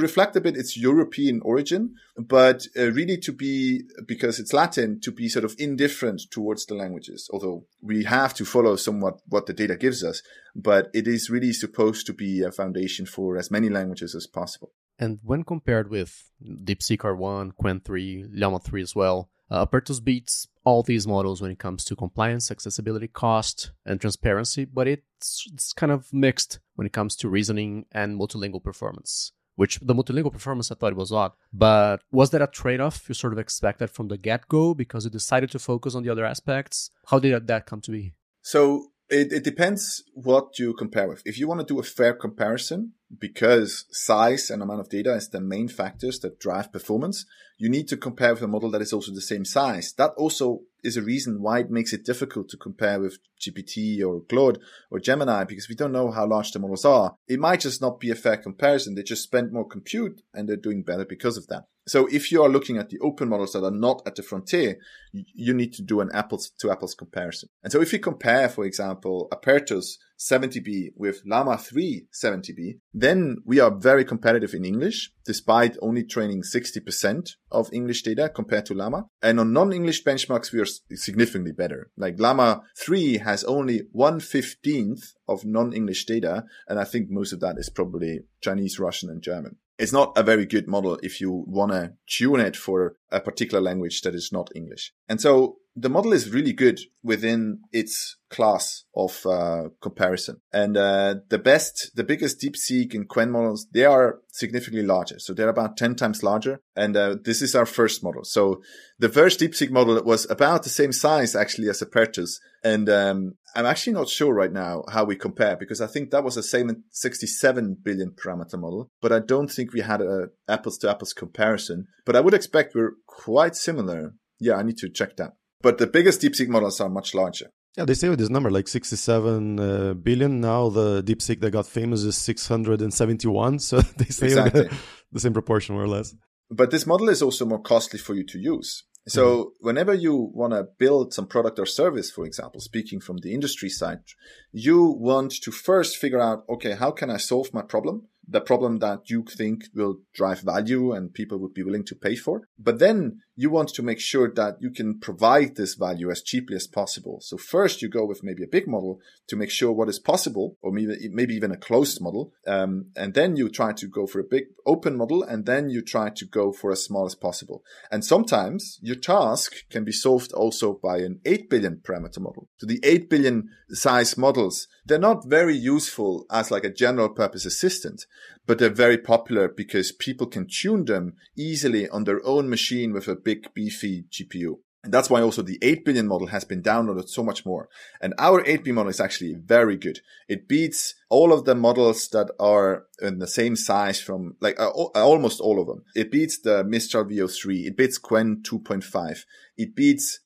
a bit its European origin, but really to be, because it's Latin, to be sort of indifferent towards the languages. Although we have to follow somewhat what the data gives us, but it is really supposed to be a foundation for as many languages as possible. And when compared with DeepSeek R1, Qwen 3, Llama 3 as well, Apertus beats all these models when it comes to compliance, accessibility, cost, and transparency, but it's kind of mixed when it comes to reasoning and multilingual performance, which the multilingual performance I thought was odd. But was that a trade-off you sort of expected from the get-go because you decided to focus on the other aspects? How did that come to be? So it depends what you compare with. If you want to do a fair comparison, because size and amount of data is the main factors that drive performance, you need to compare with a model that is also the same size. That also is a reason why it makes it difficult to compare with GPT or Claude or Gemini, because we don't know how large the models are. It might just not be a fair comparison. They just spend more compute and they're doing better because of that. So if you are looking at the open models that are not at the frontier, you need to do an apples to apples comparison. And so if you compare, for example, Apertus 70B with Llama 3 70B, then we are very competitive in English, despite only training 60% of English data compared to Llama. And on non-English benchmarks, we are significantly better. Like Llama 3 has only 1/15 of non-English data. And I think most of that is probably Chinese, Russian, and German. It's not a very good model if you want to tune it for a particular language that is not English. And so the model is really good within its class of comparison. And the biggest DeepSeek and Qwen models, they are significantly larger. So they're about 10 times larger. And this is our first model. So the first DeepSeek model was about the same size actually as Apertus. And I'm actually not sure right now how we compare, because I think that was a 67 billion parameter model, but I don't think we had a apples to apples comparison. But I would expect we're quite similar. Yeah, I need to check that. But the biggest DeepSeek models are much larger. Yeah, they say with this number, like 67 billion. Now the DeepSeek that got famous is 671. So they say exactly the same proportion, more or less. But this model is also more costly for you to use. So whenever you want to build some product or service, for example, speaking from the industry side, you want to first figure out, okay, how can I solve my problem? The problem that you think will drive value and people would be willing to pay for. But then you want to make sure that you can provide this value as cheaply as possible. So first you go with maybe a big model to make sure what is possible, or maybe even a closed model. And then you try to go for a big open model, and then you try to go for as small as possible. And sometimes your task can be solved also by an 8 billion parameter model. So the 8 billion size models, they're not very useful as like a general purpose assistant, but they're very popular because people can tune them easily on their own machine with a big beefy GPU. And that's why also the 8 billion model has been downloaded so much more. And our 8B model is actually very good. It beats all of the models that are in the same size from like almost all of them. It beats the Mistral VO3. It beats Qwen 2.5. It beats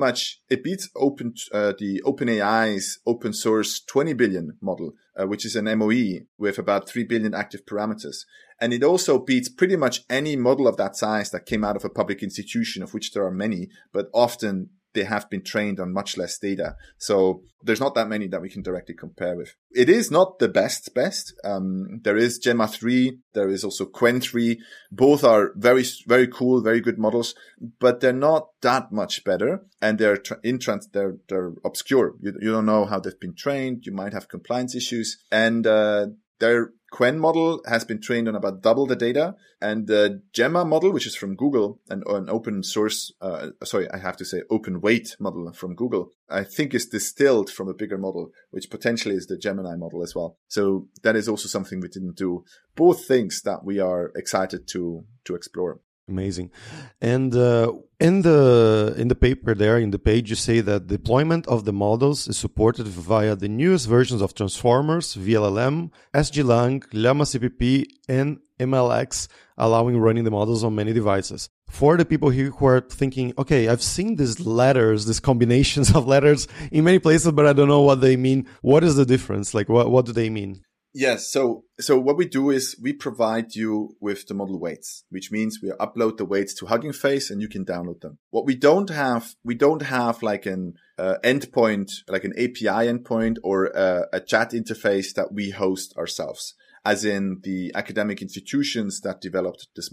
the OpenAI's open source 20 billion model, which is an MOE with about 3 billion active parameters. And it also beats pretty much any model of that size that came out of a public institution, of which there are many, but often they have been trained on much less data. So there's not that many that we can directly compare with. It is not the best. There is Gemma 3. There is also Qwen 3. Both are very, very cool, very good models, but they're not that much better. And they're obscure. You don't know how they've been trained. You might have compliance issues. And their Qwen model has been trained on about double the data, and the Gemma model, which is from Google, and an open source, open weight model from Google, I think is distilled from a bigger model, which potentially is the Gemini model as well. So that is also something we didn't do. Both things that we are excited to explore. Amazing. And in the paper there, in the page, you say that deployment of the models is supported via the newest versions of Transformers, VLLM, SGLang, Llama CPP, and MLX, allowing running the models on many devices. For the people here who are thinking, okay, I've seen these letters, these combinations of letters in many places, but I don't know what they mean. What is the difference? Like, what do they mean? Yes. So what we do is we provide you with the model weights, which means we upload the weights to Hugging Face and you can download them. What we don't have like an endpoint, like an API endpoint or a chat interface that we host ourselves, as in the academic institutions that developed this model.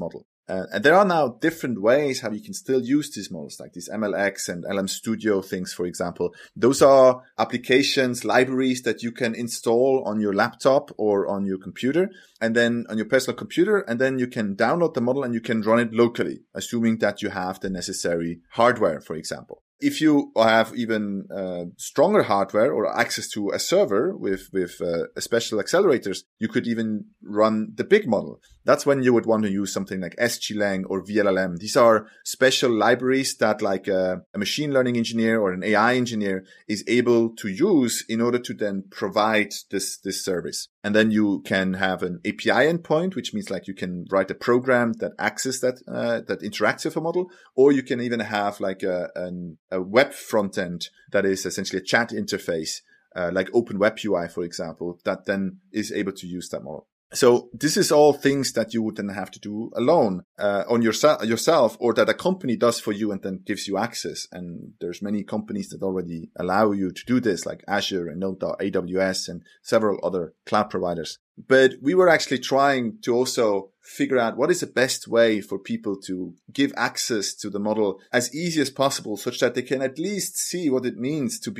And there are now different ways how you can still use these models, like these MLX and LM Studio things, for example. Those are applications, libraries that you can install on your laptop or on your computer, and then on your personal computer, and then you can download the model and you can run it locally, assuming that you have the necessary hardware, for example. If you have even stronger hardware or access to a server with special accelerators, you could even run the big model. That's when you would want to use something like SGLang or VLLM. These are special libraries that like a machine learning engineer or an AI engineer is able to use in order to then provide this service. And then you can have an API endpoint, which means like you can write a program that accesses that interacts with a model, or you can even have like a web front end that is essentially a chat interface, like OpenWebUI, for example, that then is able to use that model. So this is all things that you would then have to do alone, on yourself, or that a company does for you and then gives you access. And there's many companies that already allow you to do this, like Azure and AWS and several other cloud providers. But we were actually trying to also figure out what is the best way for people to give access to the model as easy as possible, such that they can at least see what it means to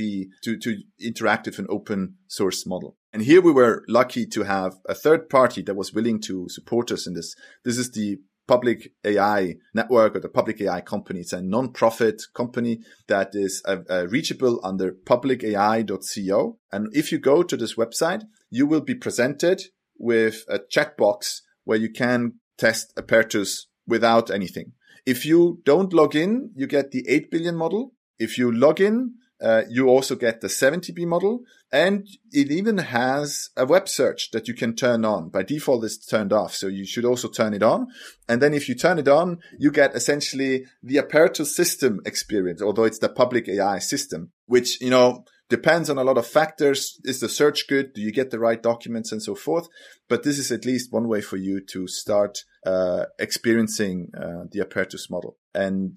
interact with an open source model. And here we were lucky to have a third party that was willing to support us in this. This is the Public AI Network, or the Public AI Company. It's a non-profit company that is reachable under publicai.co. And if you go to this website, you will be presented with a chat box where you can test Apertus without anything. If you don't log in, you get the 8 billion model. If you log in, you also get the 70B model, and it even has a web search that you can turn on. By default, it's turned off, so you should also turn it on. And then if you turn it on, you get essentially the Apertus system experience, although it's the public AI system, which, depends on a lot of factors. Is the search good? Do you get the right documents and so forth? But this is at least one way for you to start experiencing the Apertus model. And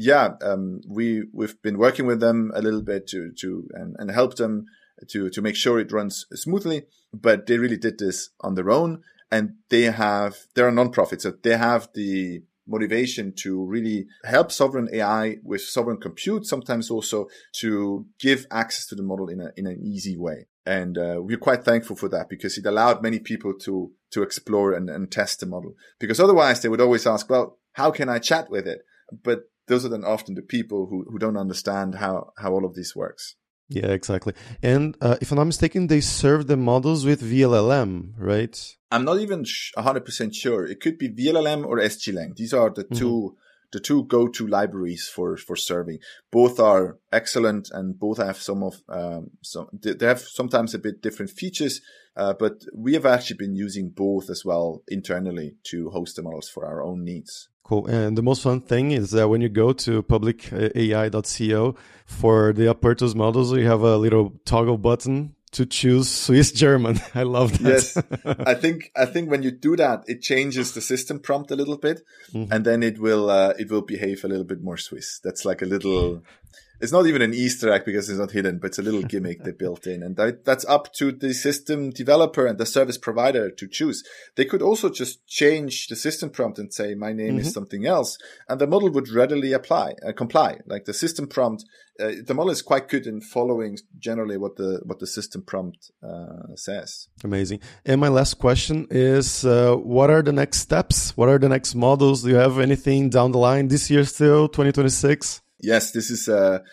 we've been working with them a little bit and help them to make sure it runs smoothly, but they really did this on their own, and they're a non-profit, so they have the motivation to really help sovereign AI with sovereign compute, sometimes also to give access to the model in an easy way. And we're quite thankful for that, because it allowed many people to explore and test the model, because otherwise they would always ask, well, how can I chat with it? But those are then often the people who don't understand how all of this works. Yeah, exactly. And if I'm not mistaken, they serve the models with VLLM, right? I'm not even 100% sure. It could be VLLM or SGLang. These are the two go-to libraries for serving. Both are excellent, and both have they have sometimes a bit different features. But we have actually been using both as well internally to host the models for our own needs. Cool. And the most fun thing is that when you go to publicai.co for the Apertus models, you have a little toggle button to choose Swiss German. I love that. Yes. I think when you do that, it changes the system prompt a little bit, and then it will behave a little bit more Swiss. That's like a little, it's not even an Easter egg because it's not hidden, but it's a little gimmick they built in. And that's up to the system developer and the service provider to choose. They could also just change the system prompt and say, my name is something else. And the model would readily comply. Like the system prompt, the model is quite good in following generally what the system prompt says. Amazing. And my last question is, what are the next steps? What are the next models? Do you have anything down the line this year still, 2026? Yes, this is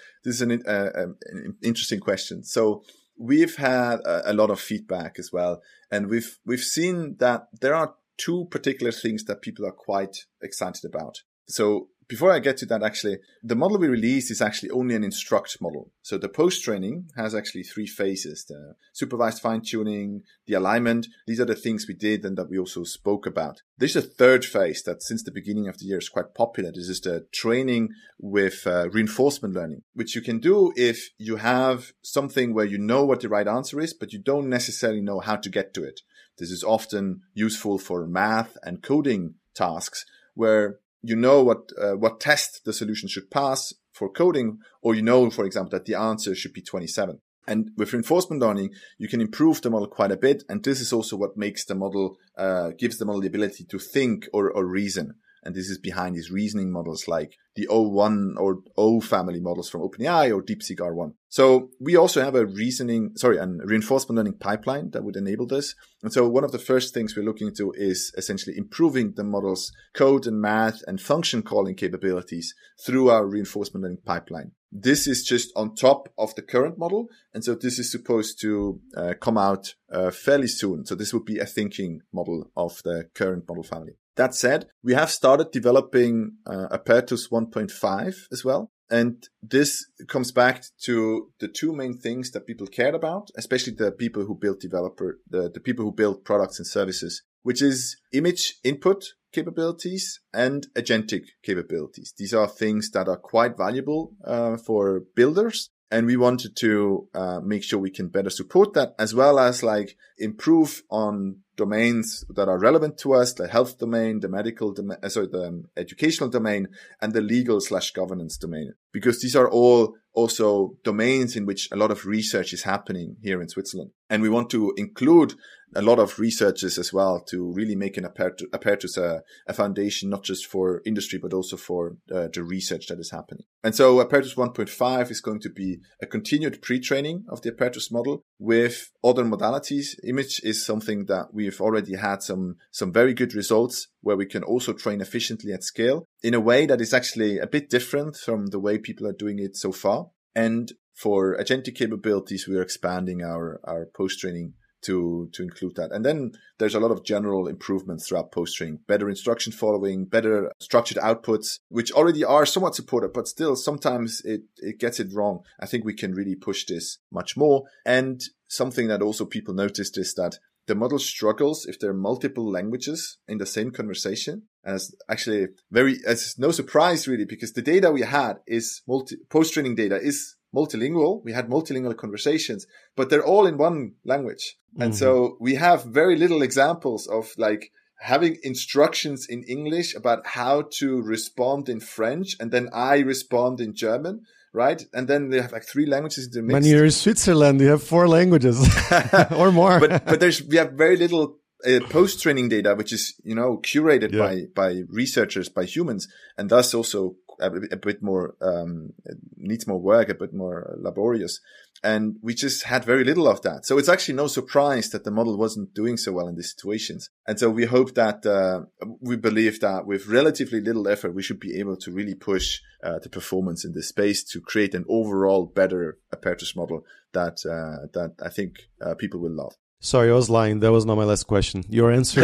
an interesting question. So we've had a lot of feedback as well, and we've seen that there are two particular things that people are quite excited about. So before I get to that, actually, the model we released is actually only an instruct model. So the post-training has actually 3 phases: the supervised fine-tuning, the alignment. These are the things we did and that we also spoke about. There's a third phase that since the beginning of the year is quite popular. This is the training with reinforcement learning, which you can do if you have something where you know what the right answer is, but you don't necessarily know how to get to it. This is often useful for math and coding tasks where you know what test the solution should pass for coding, or you know, for example, that the answer should be 27. And with reinforcement learning, you can improve the model quite a bit. And this is also what makes the model, gives the model the ability to think or reason. And this is behind these reasoning models like the O1 or O family models from OpenAI or DeepSeek R1. So we also have a reinforcement learning pipeline that would enable this. And so one of the first things we're looking into is essentially improving the model's code and math and function calling capabilities through our reinforcement learning pipeline. This is just on top of the current model. And so this is supposed to come out fairly soon. So this would be a thinking model of the current model family. That said, we have started developing Apertus 1.5 as well. And this comes back to the two main things that people cared about, especially the people who build the people who build products and services, which is image input capabilities and agentic capabilities. These are things that are quite valuable for builders. And we wanted to make sure we can better support that, as well as like improve on domains that are relevant to us, the health domain, the medical domain, the educational domain, and the legal/governance domain, because these are all also domains in which a lot of research is happening here in Switzerland. And we want to include a lot of researchers as well to really make an Apertus a foundation, not just for industry, but also for the research that is happening. And so Apertus 1.5 is going to be a continued pre-training of the Apertus model with other modalities. Image is something that we've already had some very good results where we can also train efficiently at scale in a way that is actually a bit different from the way people are doing it so far. And for agentic capabilities, we are expanding our post-training to include that. And then there's a lot of general improvements throughout post-training, better instruction following, better structured outputs, which already are somewhat supported, but still sometimes it gets it wrong. I think we can really push this much more. And something that also people noticed is that the model struggles if there are multiple languages in the same conversation. And it's actually it's no surprise really, because the data we had is post-training data is multilingual. We had multilingual conversations, but they're all in one language. Mm-hmm. And so we have very little examples of like having instructions in English about how to respond in French, and then I respond in German, right? And then they have like 3 languages intermixed. When you're in Switzerland, you have 4 languages or more. But we have very little post-training data, which is, curated by researchers, by humans, and thus also a bit more, needs more work, a bit more laborious. And we just had very little of that. So it's actually no surprise that the model wasn't doing so well in these situations. And so we hope that, we believe that with relatively little effort, we should be able to really push the performance in this space to create an overall better Apertus model that I think people will love. Sorry, I was lying. That was not my last question. Your answer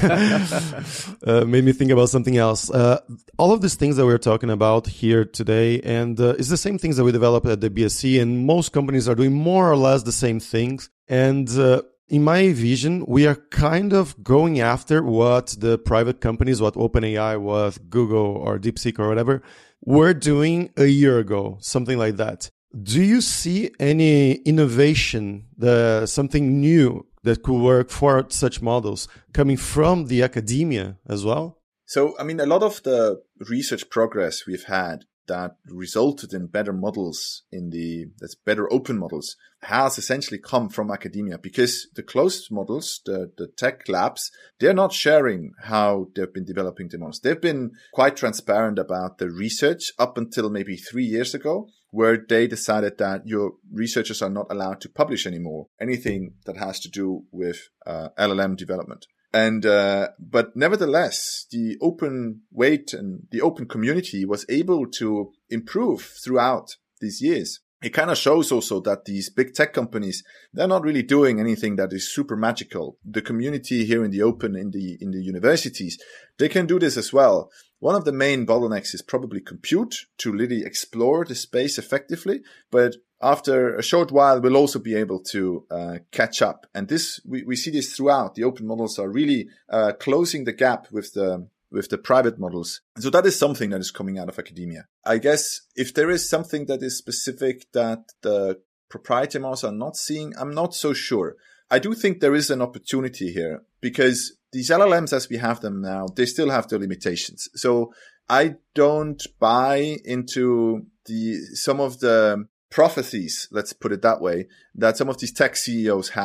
made me think about something else. All of these things that we're talking about here today, and it's the same things that we developed at the BSC, and most companies are doing more or less the same things. And in my vision, we are kind of going after what the private companies, what OpenAI, what Google or DeepSeek or whatever, were doing a year ago, something like that. Do you see any innovation, something new that could work for such models coming from the academia as well? So, I mean, a lot of the research progress we've had that resulted in better models that's better open models has essentially come from academia, because the closed models, the tech labs, they're not sharing how they've been developing the models. They've been quite transparent about the research up until maybe 3 years ago, where they decided that your researchers are not allowed to publish anymore anything that has to do with LLM development. And, but nevertheless, the open weight and the open community was able to improve throughout these years. It kind of shows also that these big tech companies, they're not really doing anything that is super magical. The community here in the open, in the universities, they can do this as well. One of the main bottlenecks is probably compute to really explore the space effectively. But after a short while, we'll also be able to catch up. And this, we see this throughout. The open models are really closing the gap with the private models. And so that is something that is coming out of academia. I guess if there is something that is specific that the proprietary models are not seeing, I'm not so sure. I do think there is an opportunity here, because these LLMs as we have them now, they still have their limitations. So I don't buy into some of the prophecies, let's put it that way, that some of these tech CEOs have.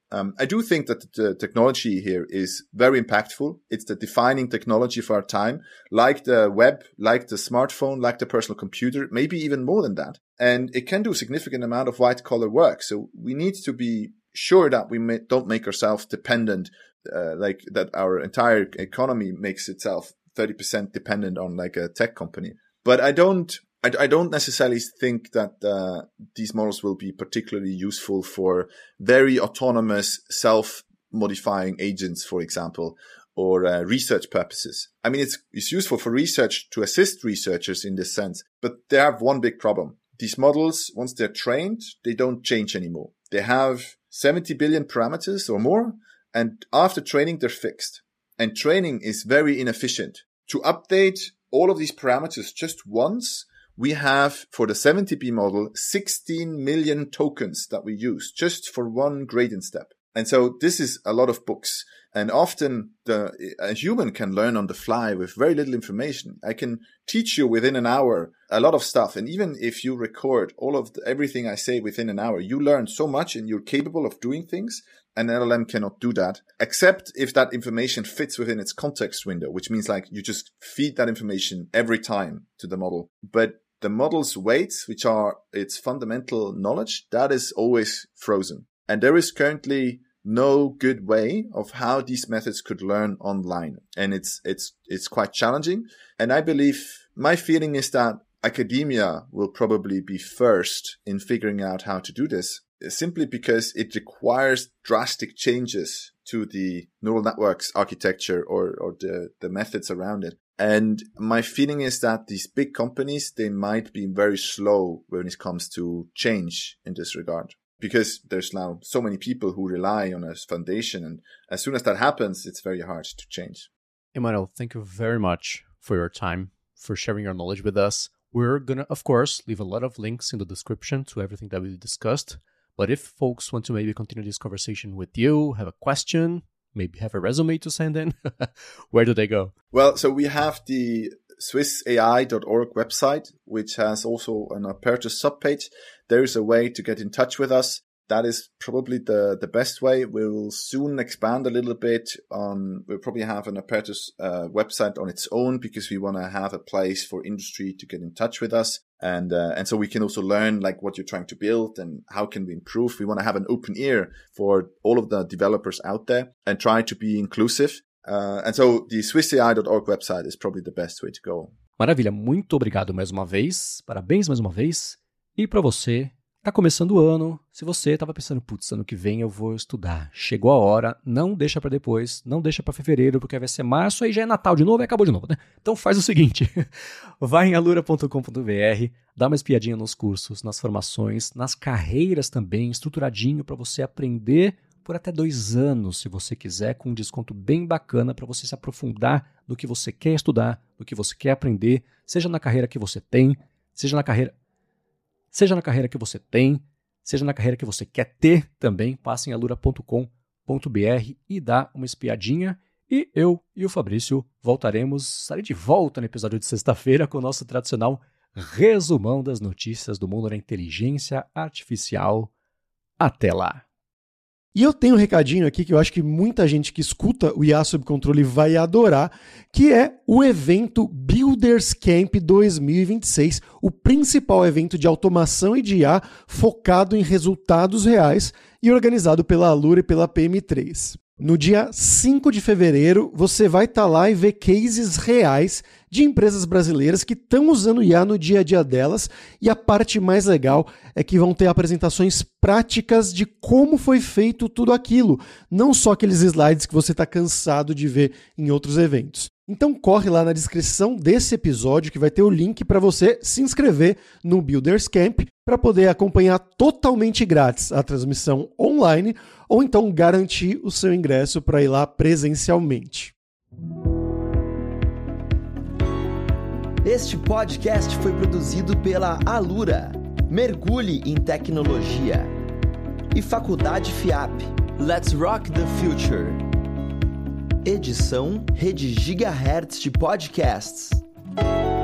I do think that the technology here is very impactful. It's the defining technology for our time, like the web, like the smartphone, like the personal computer, maybe even more than that. And it can do a significant amount of white collar work. So we need to be sure that we don't make ourselves dependent, like that our entire economy makes itself 30% dependent on like a tech company. But I don't necessarily think that these models will be particularly useful for very autonomous, self-modifying agents, for example, or research purposes. I mean, it's useful for research to assist researchers in this sense, but they have one big problem. These models, once they're trained, they don't change anymore. They have 70 billion parameters or more, and after training, they're fixed. And training is very inefficient. To update all of these parameters just once, we have, for the 70B model, 16 million tokens that we use just for one gradient step. And so this is a lot of books. And often a human can learn on the fly with very little information. I can teach you within an hour a lot of stuff. And even if you record everything I say within an hour, you learn so much and you're capable of doing things. An LLM cannot do that, except if that information fits within its context window, which means like you just feed that information every time to the model. But the model's weights, which are its fundamental knowledge, that is always frozen. And there is currently no good way of how these methods could learn online. And it's quite challenging. And I believe, my feeling is that academia will probably be first in figuring out how to do this, simply because it requires drastic changes to the neural networks architecture or the methods around it. And my feeling is that these big companies, they might be very slow when it comes to change in this regard, because there's now so many people who rely on a foundation. And as soon as that happens, it's very hard to change. Emmanuel, thank you very much for your time, for sharing your knowledge with us. We're going to, of course, leave a lot of links in the description to everything that we discussed. But if folks want to maybe continue this conversation with you, have a question, maybe have a resume to send in, where do they go? Well, so we have the swissai.org website, which has also an Apertus subpage. There is a way to get in touch with us. That is probably the best way. We'll soon expand a little bit we'll probably have an Apertus website on its own, because we want to have a place for industry to get in touch with us. And so we can also learn like what you're trying to build and how can we improve. We want to have an open ear for all of the developers out there and try to be inclusive. And so the swissai.org website is probably the best way to go. Maravilha, muito obrigado mais uma vez, parabéns mais uma vez. E para você, tá começando o ano, se você tava pensando, putz, ano que vem eu vou estudar, chegou a hora, não deixa para depois, não deixa para fevereiro, porque vai ser março, aí já é Natal de novo e acabou de novo, né? Então faz o seguinte, vai em alura.com.br, dá uma espiadinha nos cursos, nas formações, nas carreiras também, estruturadinho para você aprender por até 2 anos, se você quiser, com um desconto bem bacana para você se aprofundar no que você quer estudar, no que você quer aprender, seja na carreira que você tem, seja na carreira que você tem, seja na carreira que você quer ter também, passe em alura.com.br e dá uma espiadinha. E eu e o Fabrício estarei de volta no episódio de sexta-feira com o nosso tradicional resumão das notícias do mundo da inteligência artificial. Até lá! E eu tenho um recadinho aqui que eu acho que muita gente que escuta o IA Sob Controle vai adorar, que é o evento Builders Camp 2026, o principal evento de automação e de IA focado em resultados reais e organizado pela Alura e pela PM3. No dia 5 de fevereiro, você vai estar lá e ver cases reais de empresas brasileiras que estão usando IA no dia a dia delas, e a parte mais legal é que vão ter apresentações práticas de como foi feito tudo aquilo, não só aqueles slides que você está cansado de ver em outros eventos. Então corre lá na descrição desse episódio que vai ter o link para você se inscrever no Builders Camp para poder acompanhar totalmente grátis a transmissão online ou então garantir o seu ingresso para ir lá presencialmente. Este podcast foi produzido pela Alura, Mergulhe em Tecnologia, e Faculdade FIAP. Let's Rock the Future. Edição Rede Gigahertz de Podcasts.